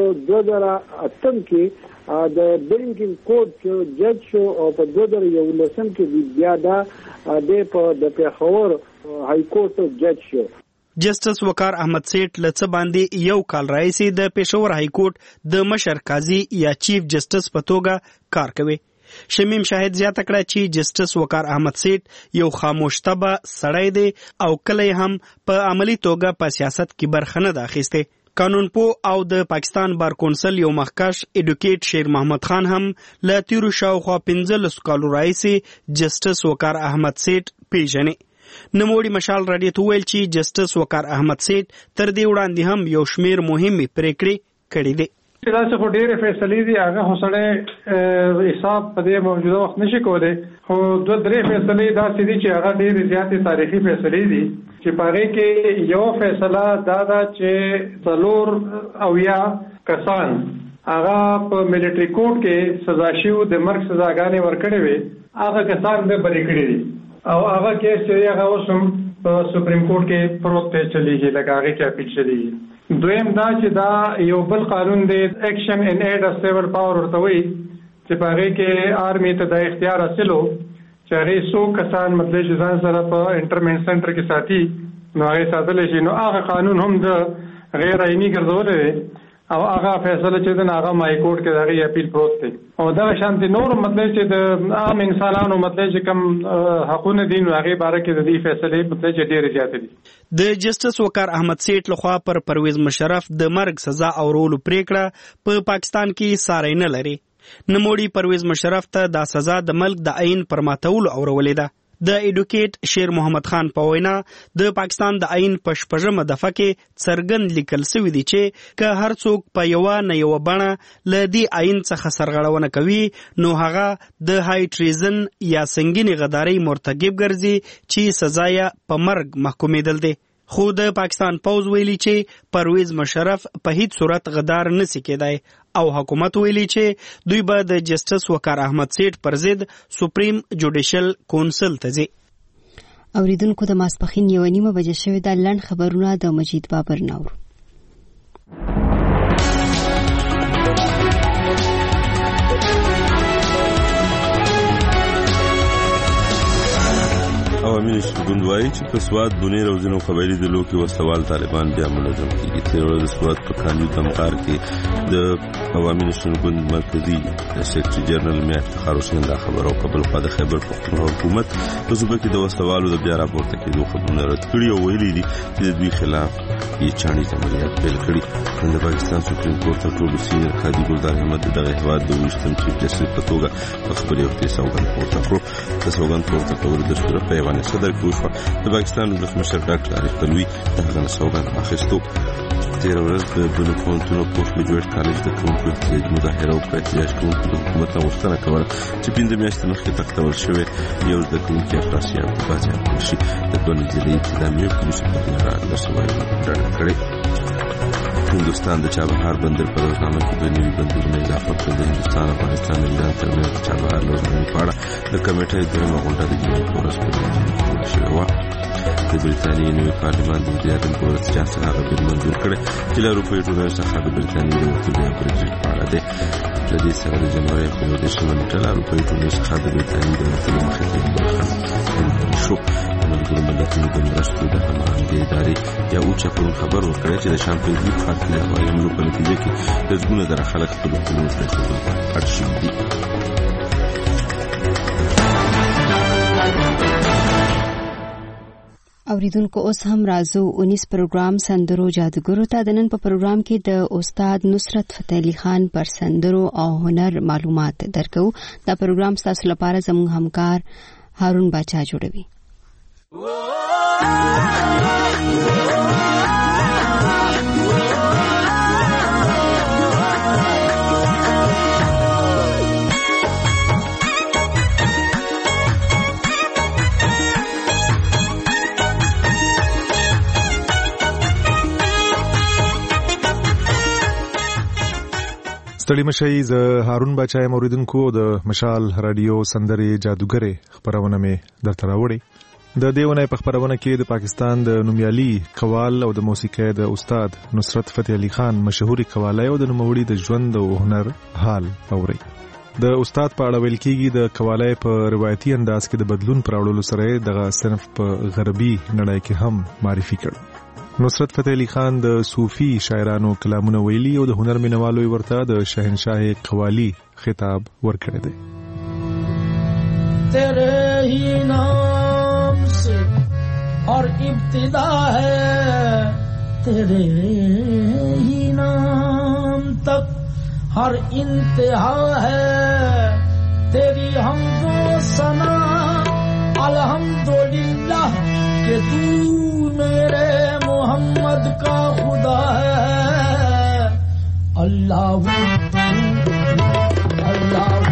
2008 کې د بینکینګ کورټ جج شو او په 2011 کې بیا دا د پیښور های کورټ جج شو. جسټس وقار احمد سیټ لڅ باندې یو کال راځي د پیښور های کورټ د مشر قاضي یا چیف جسټس په توګه کار کوي. شمیم شاهد زیاته کړه چې جسټس وقار احمد سیټ یو خاموش طبع سړی دی او کله هم په عملی توګه په سیاست کې برخه نه اخیسته. قانون پو او د پاکستان بار کونسل یو مخکش ایډوکیټ شیر محمد خان هم له تیرو شاوخوا 15 کالو راځي جسټس وقار احمد سیټ پیژني. نموړي مشال رادیو ته ویل چې جسټس وقار احمد سیټ تر دې وړاندې هم یو شمیر مهمې پریکړې کړې دي. دا څه خو ډېرې فیصلې دي هغه خو سړی حساب په دې موجوده وخت نشي کولی، خو 2-3 فیصلې داسې دي چې هغه ډېرې زیاتې تاریخي فیصلې دي چې په هغې کې یو فیصله دا ده چې 4 کسان هغه په ملټري کورټ کې سزا شوي د مرګ سزاګانې ورکړې وې هغه کسان به بری کړي دي او هغه کیس چې هغه اوس هم په سپریم کورټ کې پروت دی چلیږي لکه هغې کې اپیل چلیږي. دویم دا چې دا یو بل قانون دی ایکشن ان ایډ اف سیول پاور ورته وایي چې په هغې کې آرمي ته دا اختیار حاصل و چې هغې 100 کسان مطلب چې ځان سره په انټرمنټ سنټر کې ساتي نو هغې ساتلی شي. نو هغه قانون هم د غیر آئیني ګرځولی دی او هغه فیصله چې ده هغه مای کورټ کې د هغې اپیل پروت دی او دغه شانتې نور مطلب چې د عام انسانانو مطلب چې کوم حقونه دي نو هغې باره کې د دې فیصلې مطلب چې ډېرې زیاتې دي. د جسټس وقار احمد سیټ لخوا پر پرویز مشرف د مرګ سزا اورولو پریکړه په پاکستان کې ساری نه لري. نموړي پرویز مشرف ته دا سزا د ملک د عین پر ماتولو اورولې ده. د ایډوکیټ شیر محمد خان په وینا د پاکستان د عین په 8مه دفعه کې څرګند لیکل شوی دی چې که هر څوک په یوه نه یوه بڼه له دې عین څخه سرغړونه کوي نو هغه د های ټریزن یا سنګینې غدارۍ مرتکب ګرځي چې سزا یې په مرګ محکومېدل دی. خو د پاکستان پوز ویلي چې پرویز مشرف په هیڅ صورت غدار نسی کېدای او حکومت ویلي چې دوی به د جسټس وقار احمد سیټ پر ضد سپریم جوډیشل کونسل ته ځي. اوریدونکو د ماسپخین 1:30 بجې شوې د لنډ خبرونه د مجید بابر نور. عوامي شګوند وایي چې په سواد بنیر او ځینو قبایلي ډلو کې وسوال طالبان بیا منظم کیږي. تیر ورځ د سواد په کاندي دمقار کې د عوامي شګوند مرکزی سیکرټری جنرال میا افتخار حسین دا خبرو قبل خو د خیبر پختونخوا حکومت په صوبه کې د وسوالو د بیا راپورته کېدو خبرونه رد کړي او ویلي دي چې د دوی خلاف یې چاني عملیات پیل کړي. د پاکستان سپریم کورټ تر ټولو سینیئر قاضي ګلزار احمد دغه هیواد د ویشتم چیف جسټس په توګه په خپل وخت سوګند پورته کړو. د سوګند پورته کولو د شروع په صدر کوشوا د پاکستان ولسمشر ډاکټر عارف تلوي دغه سوګند اخیستو. تیر ورځ د بنو پونتونو پوسټ ګریجویټ کالج د کوونکو احتجاج مظاهره او احتجاج کوونکو د حکومت نه غوښتنه کوله چې 15 میاشتې مخکې تختول شوی یو زده کوونکی افراسیاب په بازار کې شي. د دوه ځلې اعتدامیې پولیسو په اړه د سوال ډاډ کړی. هندوستان د چابهار بندر په روزنامه کې د نوي بندرونو اضافه کړ. د هندوستان او افغانستان د ایران ترمنځ د چابهار روزنامې په اړه د کمیټې دویمه غونډه د جنوري په ورځ په جوړه شوې وه. د بریتانیې نوي پارلمان د وزیر اعظم په ورځ چې هغه بل منظور کړی چې له اروپایي ټولنې څخه د بریتانیې د وتلو یا برګزیټ په اړه دی. له دې سره د جنوري په 19 نیټه له اروپایي ټولنې څخه د بریتانیې د وتلو مخې ته برخه شو. د ملګرو ملتونو د مرستو د هماهنګۍ ادارې یا اوچا پرون خبر ورکړی چې د شام په جنوب ښار کې د هوایي حملو په نتیجه کې لسګونه زره خلک خپلو کورونو ته رسېدلو ته اړ شوي دي. اوریدونکو اوس هم راځو 19 پروګرام سندرو جادوګرو ته. د نن په پروګرام کې د استاد نصرت فتح علي خان پر سندرو او هنر معلومات درکو. دا پروګرام تاسو لپاره زموږ همکار هارون باچا جوړوي. ستړي مشئ. زه هارون باچا یم. اوریدونکو د مشال رادیو سندرې جادوګرې خبرونه مې درته راوړې. د دې ونې په خبرونه کې د پاکستان د نومیالي قوال او د موسیقۍ د استاد نصرت فتح علي خان مشهوري قوالی او د نوموړي د ژوند او هنر حال اوري. د استاد په اړه ویل کېږي د قوالی په روایتي انداز کې د بدلون پر راوړلو سره دغه صنف په غربي نړۍ کې هم معرفي کړ. نصرت فتح علي خان د صوفي شاعرانو کلامونه ویلي او د هنر مینوالو ورته د شهنشاه قوالی خطاب ورکړی دی. تیرے ہی نام سے اور ابتدا ہے، تیرے ہی نام تک ہر انتہا ہے، تیری حمد و ثنا الحمدللہ کہ تو میرے محمد کا خدا ہے. اللہ اللہ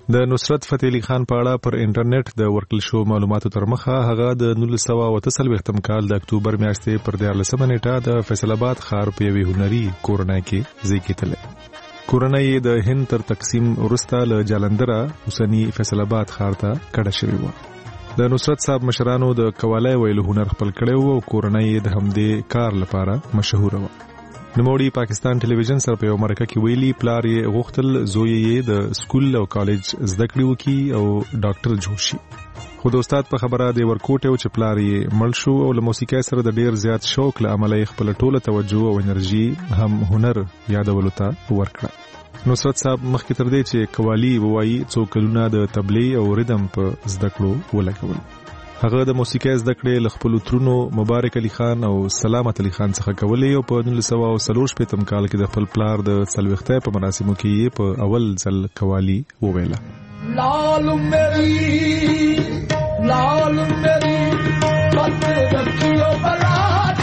د نصرت فتح علي خان په اړه پر انټرنیټ د ورکل شو معلوماتو تر مخه هغه د 1948 کال د اکتوبر میاشتې پر 14 نیټه د فیصل آباد ښار په یوې هنري کورنۍ کې زیږېدلی. کورنۍ د هند تر تقسیم وروسته له جالندره اوسني فیصل آباد ښار ته کډه شوې وه. د نصرت صاحب مشرانو د قوالی ویلو هنر خپل کړی و او کورنۍ د همدې کار لپاره مشهوره وه. نوموړي پاکستان ټلویزیون سره په یو مرکه کې ویلي پلار یې غوښتل زوی یې د سکول او کالج زده کړې وکړي او ډاکټر جوړ شي. خو د استاد په خبره د ورکوټ او چې پلار یې مړ شو او له موسیقۍ سره د ډیر زیات شوق له امله یې خپل ټوله توجه او انرژي هم هنر یادولو ته ورکړه. نصرت صاحب مخکې تر دې چې قوالی ووایي څو کلونه د تبلی او ریدم په زده کړو ولګول. هغه د موسیقۍ زده کړې له خپلو ترونو مبارک علي خان او سلامت علي خان څخه کولې او په 1940 کال کې د خپل پلار د 40 په مراسمو کې یې په اول ځل قوالی وویله. لال میری پت رکھیو بلا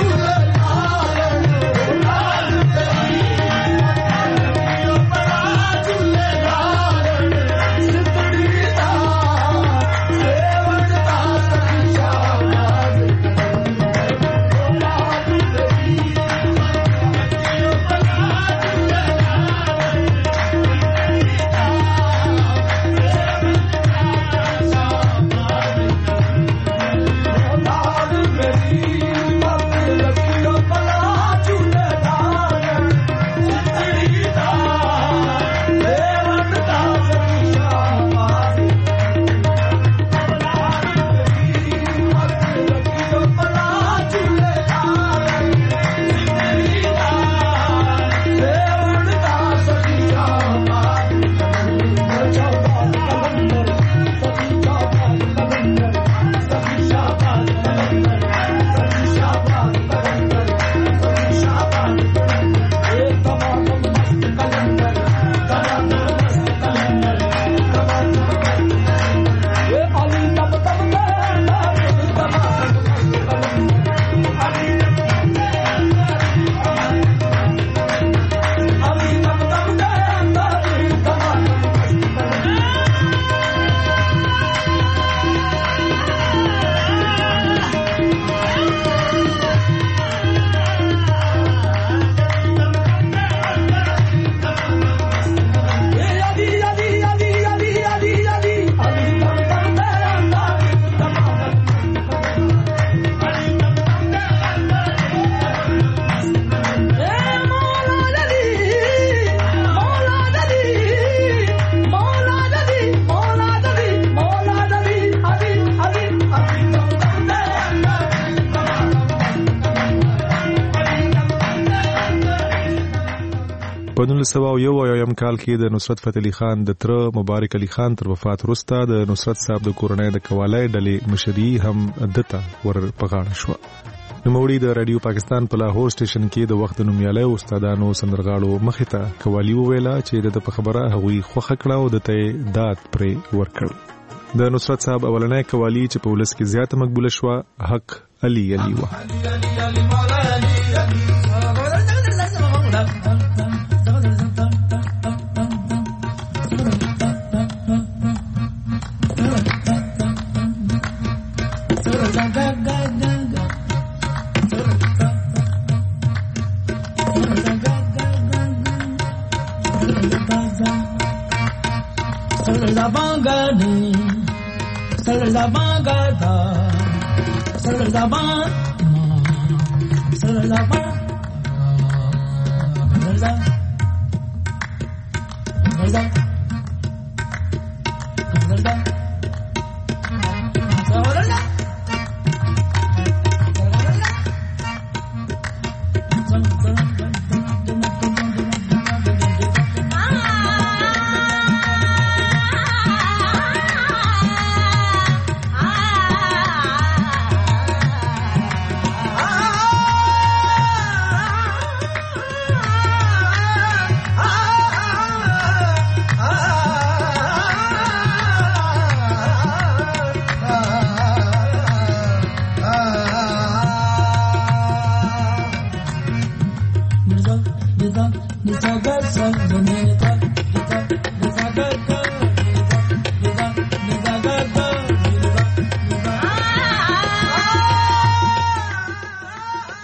په 1901 کال کې د نصرت فتح علي خان د تر مبارک علي خان تر وفات وروسته د نصرت صاحب د کورنۍ د قوالی ډلې مشري هم دته ور په غاړه شوه. نوموړي د رادیو پاکستان په لاهور سټیشن کې د وخت نومیالي استادانو سندرغاړو مخې ته قوالی وویله چې د په خبره هغوی خوښه کړه او دته داد پرې ورکړ. د نصرت صاحب اولنۍ قوالی چې په ولس کې زیاته مقبوله شوه حق علي علي وه.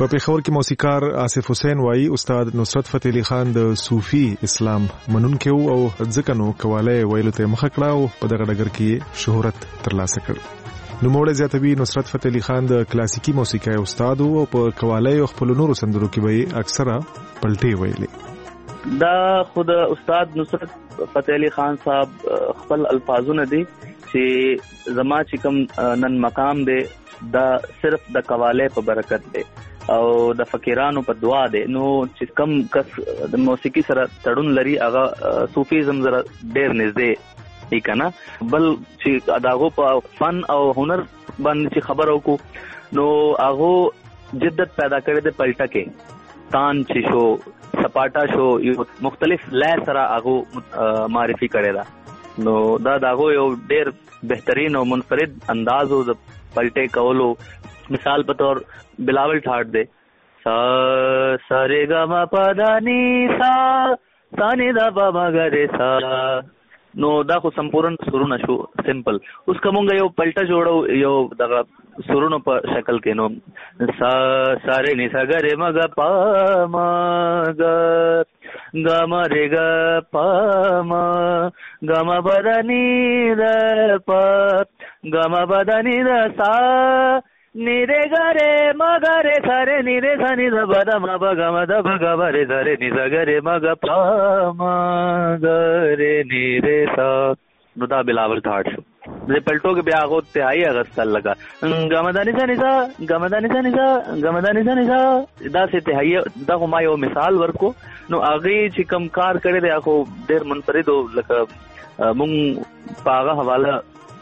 په پیښور کې موسیقار آصف حسین وایي استاد نصرت فتح علي خان د صوفي اسلام منونکی او ځکه نو کواله ویلو ته مخه کړه او په دغه ډګر کې شهرت ترلاسه کړ. نوموړی زیاتوي نصرت فتح علي خان د کلاسیکي موسیقۍ استاد او په کواله او خپل نورو سندرو کې به اکثره پلټې ویلي. دا خود استاد نصرت فتح علي خان صاحب خپل الفاظونه دي چې زما چې کوم نن مقام دی دا صرف د کواله په برکت دی او د فقیرانو په دعا دی. نو چې کم کس د موسیقي سره تړون لري هغه صوفیزم زره ډیر نږدې کنا بل چې اداغو په فن او هنر باندې چې خبرو کو نو هغه جدت پیدا کړی د پلټه کې تان چې شو سپاټا شو یو مختلف لای سره هغه معرفي کړی دا نو دا داغو یو ډیر بهترین او منفرد انداز او د پلټه کولو مثال په تور بلاول ټھاټ دے سا سارے گا ما پدانی سا سانی دا بابا غره سا نو دا خو سمپورن سرونه شو سمپل اوس کومه یو پلټه جوړو یو دغه سرونو په شکل کې نو سا سارے ني سا غره مغ پا ما گ گ ما رے گ پا ما گ ما بدانی د پا گ ما بدانی د سا निरे गरे मगरे सरे निरे सनि द बद म ब ग म द भ ग ब रे सरे नि स गरे म ग प म गरे निरे सा नो दा बिलावल ठाट शो जे पलटो के ब्याह को तिहाई अगस्त लगा गमदानी सा निसा गमदानी सा निसा गमदानी सा निसा दा से तिहाई दा को मायो मिसाल वर को नो आगे चिकम कार करे दे को देर मुनफरिद लका मुंग पागा हवाला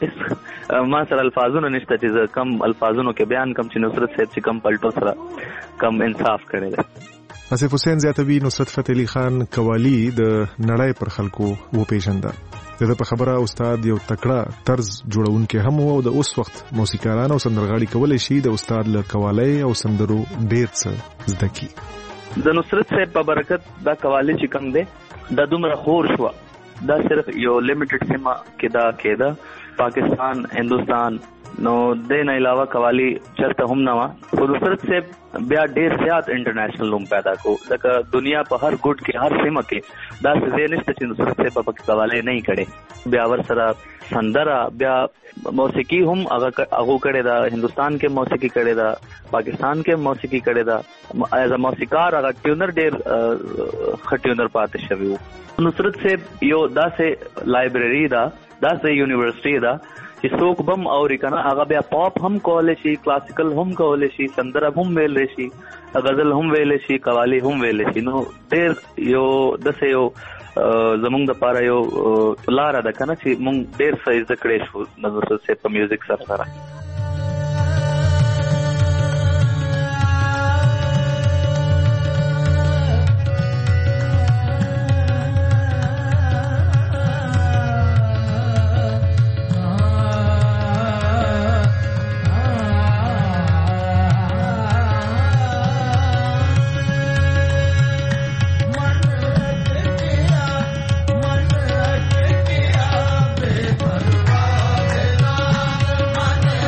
ما سره الفاظونه نشته چې کم الفاظونو کې بیان کم چې نصرت صاحب چې کم پلټو سره کم انصاف کړی دی. آصف حسین زیاتوي نصرت فتح علي خان قوالی د نړۍ پر خلکو و پیژنده. دغه په خبره استاد یو تکړه طرز جوړونکي هم او د اوس وخت موسیقاران او سندرغاړي کولای شي د استاد له قوالی او سندرو ډیر څه زده کی. د نصرت صاحب په برکت دا قوالی چې کم دی د دومره خور شو دا صرف یو لیمیټډ سیما کې دا کېده پاکستان هندوستان نو د نه علاوه قوالی چرته هم نه وا خو نصرت صاحب بیا ډیر زیات انټرنیشنل نوم پیدا کو لکه دنیا په هر ګډ کې هر سیمه کې دا څه نشته چې نصرت صاحب په قوالی نه کړي بیا ور سره سندرا بیا موسیقي هم هغه کړي دا هندوستان کې موسیقي کړي دا پاکستان کې موسیقي کړي دا ایز ا موسیقار هغه ټیونر ډیر خټیونر پاتې شوی نصرت صاحب یو داسې لایبرری دا داسې یونیورسيټي دا چې څوک بم اوري کنه هغه بیا پاپ هم کولای شي کلاسیکل هم کولای شي سندره هم ویل شي غزل هم ویل شي قوالی هم ویل شي نو ډیر یو داسې یو زمونږ د پاره یو لار ده کنه چې مونږ ډیر څه زده کړې شو نصرت صاحب په میوزیک سره मन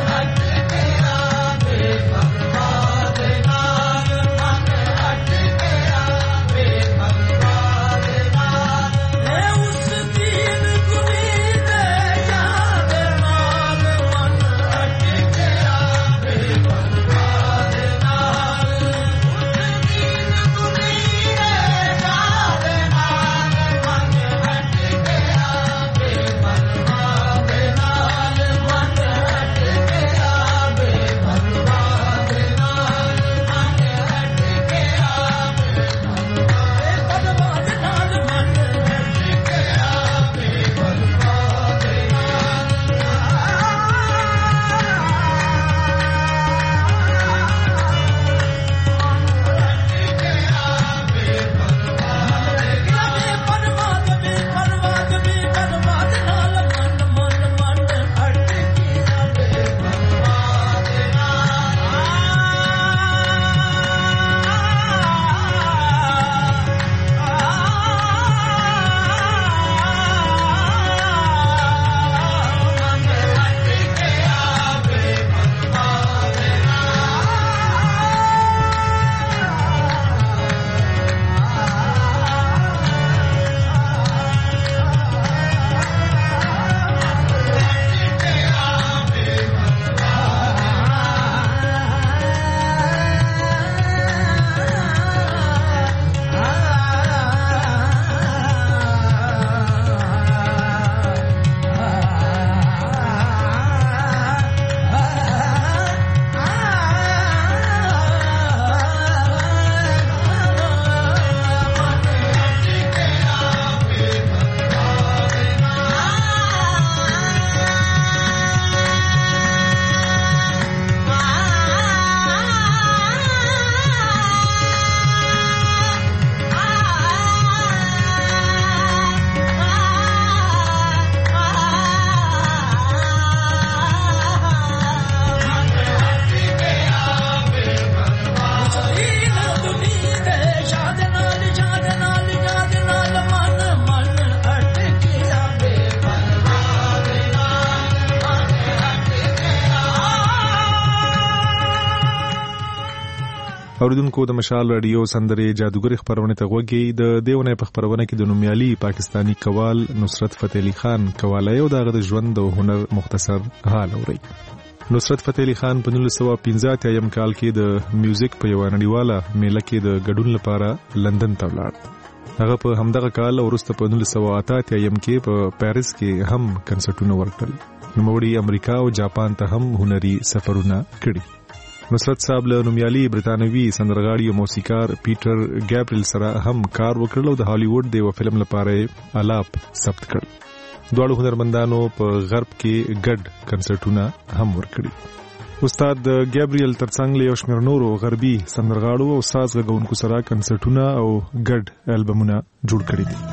اوریدونکو د مشال رادیو سندرې جادوګر خبرونه ته غوږی د دیونه په خبرونه کې د نومیالي پاکستانی قوال نصرت فتح علي خان قواله او دغه د ژوند او هنر مختصر حال اوري. نصرت فتح علي خان په 1915 کال کې د میوزیک په یو نړیواله میله کې د ګډون لپاره لندن ته ولاړ. هغه په همدغه کال وروسته په 1988 کې په پاریس کې هم کنسرټونه ورکړل. نوموړي امریکا او جاپان ته هم هنري سفرونه کړي. نصرت صاحب له نومیالي برتانوي سندرغاړي او موسیقار پیټر ګابریل سره هم کار وکړل او د هالیوډ د یو فلم لپاره آلاپ ثبت کړ. دواړو هنرمندانو په غرب کې ګډ کنسرټونه هم ورکړي. استاد ګابریل ترڅنګ له یو شمېر نورو غربي سندرغاړو او ساز غږونکو سره کنسرټونه او ګډ البمونه جوړ کړي دي.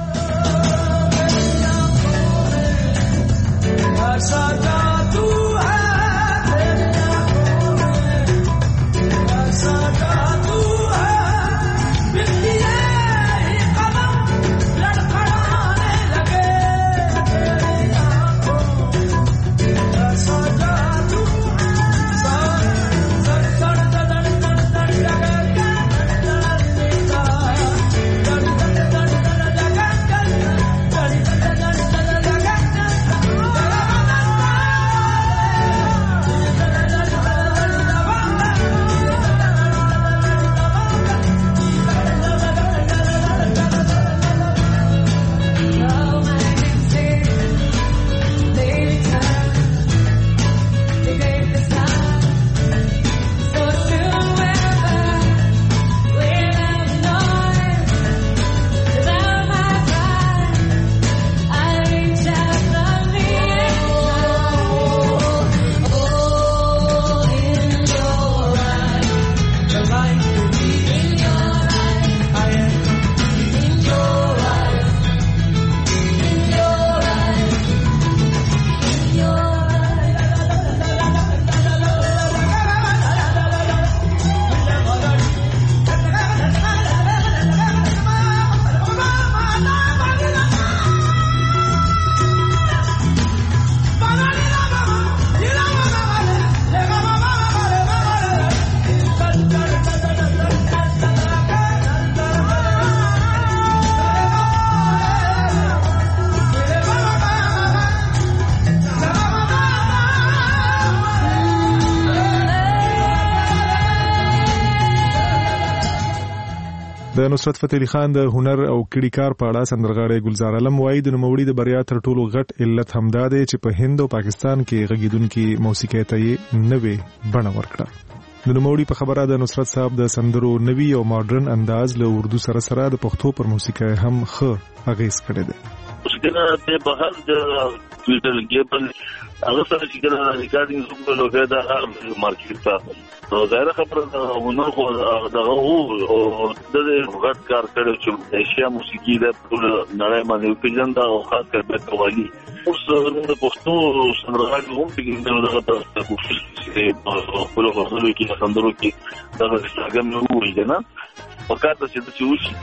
د نصرت فتح علي خان د هنر او کړي کار په اړه سندرغاړی ګلزار علم وایي د نوموړي د بریا تر ټولو غټ علت همدا دی چې په هند او پاکستان کې غږیدونکي موسیقۍ ته یې نوې بڼه ورکړه. د نوموړي په خبره د نصرت صاحب د سندرو نوي او ماډرن انداز له اردو سره سره د پښتو پر موسیقۍ هم ښه اغېز کړی دی. مشکلات په بهر د ټویټر کې هغه سره چې کله ریکارډینګ زوم له لوګه دا مارکیټ ته نو ظاهر خبره ده نو خو دغه او د غټ کار کړو چې ایشیا موسیقي د ټول نړۍ باندې پیژنده او خاص کر په قوالی اوس د پښتو سندرغاړي هم پیژنده دغه تاسو کوشش کوي په خپل غوښتنو کې سندرو کې دا څنګه نو وایي نه وکړه چې د چوشي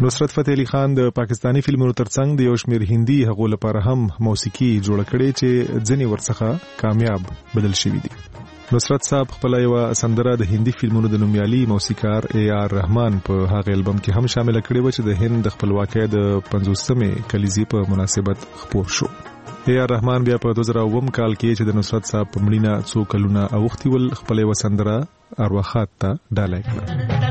نصرت فتح علي خان د پاکستانی فلمونو ترڅنګ د یو شمېر هندي هغو لپاره هم موسیقي جوړ کړي چې ځینې ورڅخه کامیاب بدل شوي دي. نصرت صاحب خپل یو سندره د هندي فلمونو د نومیالي موسیقار اے آر رحمان په هغه البم کې هم شامل کړي و چې د هند د خپلواکۍ د 50مې کلیزې په مناسبت خپور شو. اے آر رحمان بیا په 2009 کال کې چې د نصرت صاحب په مړینه څو کلونه اوختي ول خپل یو سندره ارواحات ته ډالۍ کړه.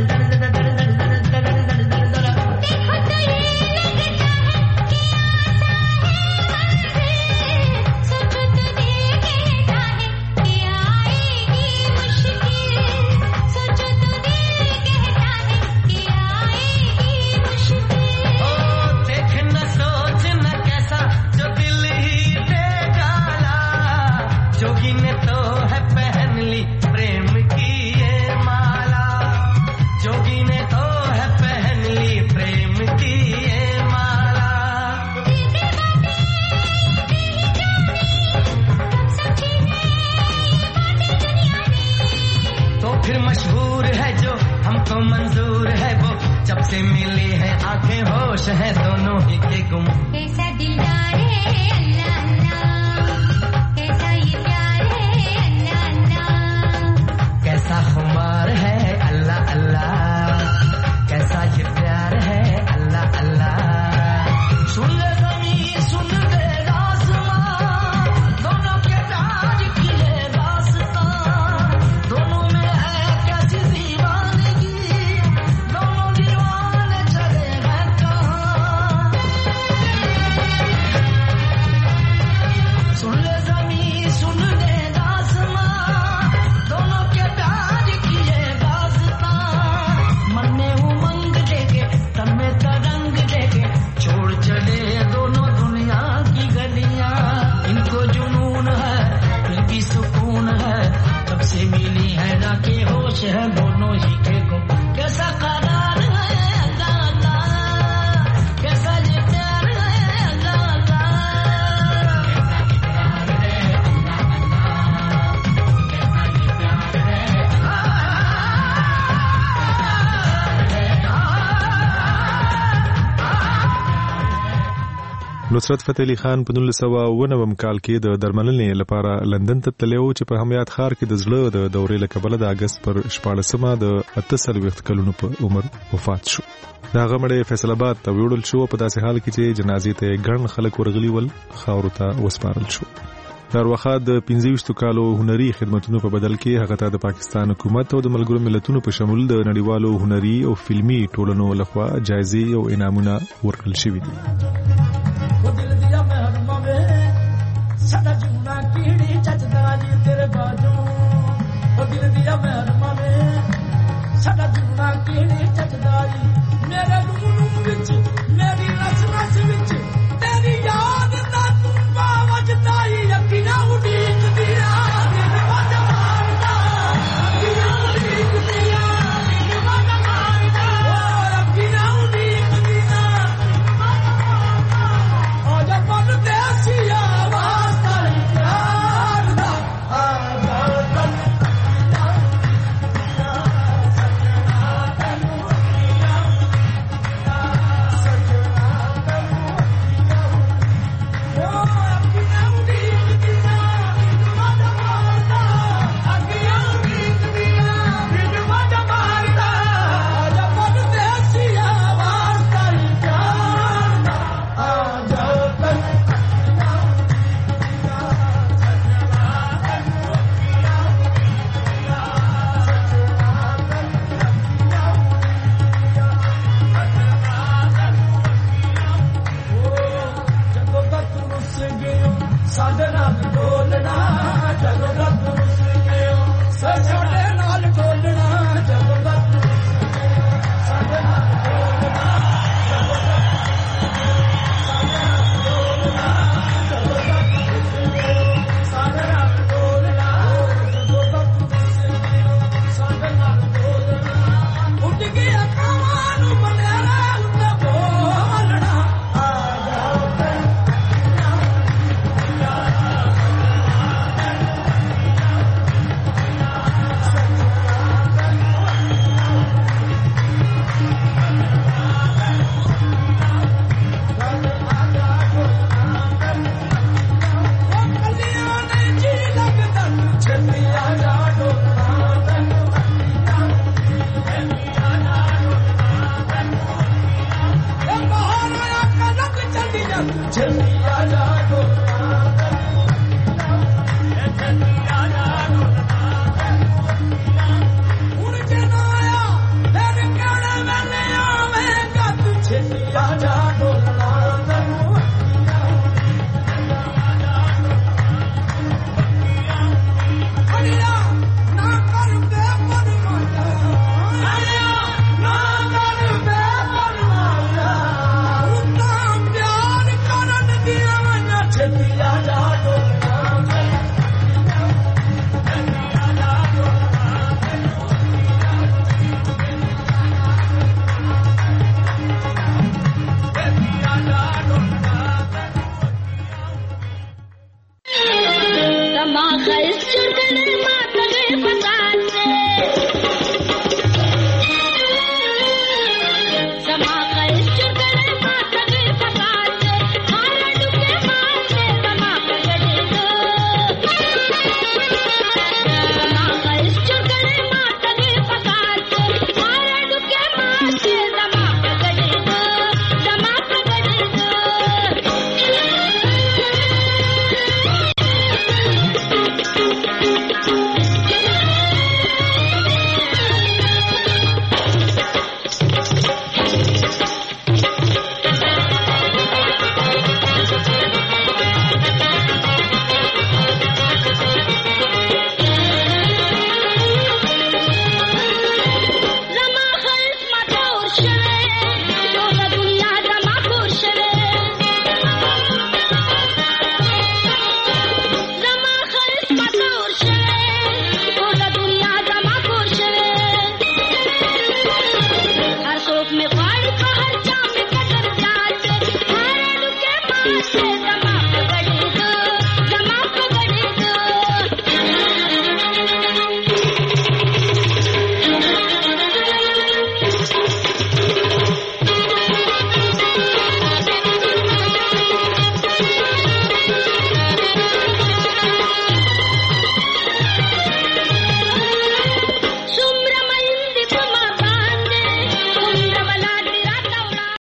نصرت فتح علي خان په 1999 کال کې د درملنې لپاره لندن ته تللی و چې په همیات ښار کې د زړه د دورې له کبله د اګست پر 14مه د 48 کلونو په عمر وفات شو. د هغه مړی فیصل آباد ته وړل شو په داسې حال کې چې جنازې ته ګڼ خلک ورغلي ول خاورو ته وسپارل شو. د ارواحات د 25 کالو هنري خدمتونو په بدل کې هغه ته د پاکستان حکومت او د ملګرو ملتونو په شمول د نړیوالو هنري او فلمي ټولنو لخوا جایزې او انعامونه ورکړل شوي دي. ਸਾਡਾ ਜੂਨਾ ਕੀੜੀ ਚੱਜਦਾ ਜੀ ਤੇਰੇ ਬਾਜੂ ਉਹ ਦਿਲ ਦੀਆਂ ਮਹਿਰਮਾਂ ਵੇ ਸਾਡਾ ਜੂਨਾ ਕੀੜੀ ਚੱਜਦਾ ਜੀ ਮੇਰੇ ਨੂਰ ਵਿੱਚ ਮੇਰੀ ਰਸ ਰਸ ਵਿੱਚ ਤੇਰੀ ਯਾਦ ਦਾ ਤੁੰਬਾ ਵੱਜਦਾ ਈ ਅੱਖੀਆਂ ਉਡੀਕਦੀਆਂ ਦਿਲ ਵੱਜ ਮਾਰਦਾ ਅੱਖੀਆਂ ਉਡੀਕਦੀਆਂ ਦਿਲ ਵੱਜ ਮਾਰਦਾ ਅੱਖੀਆਂ ਉਡੀਕਦੀਆਂ Sama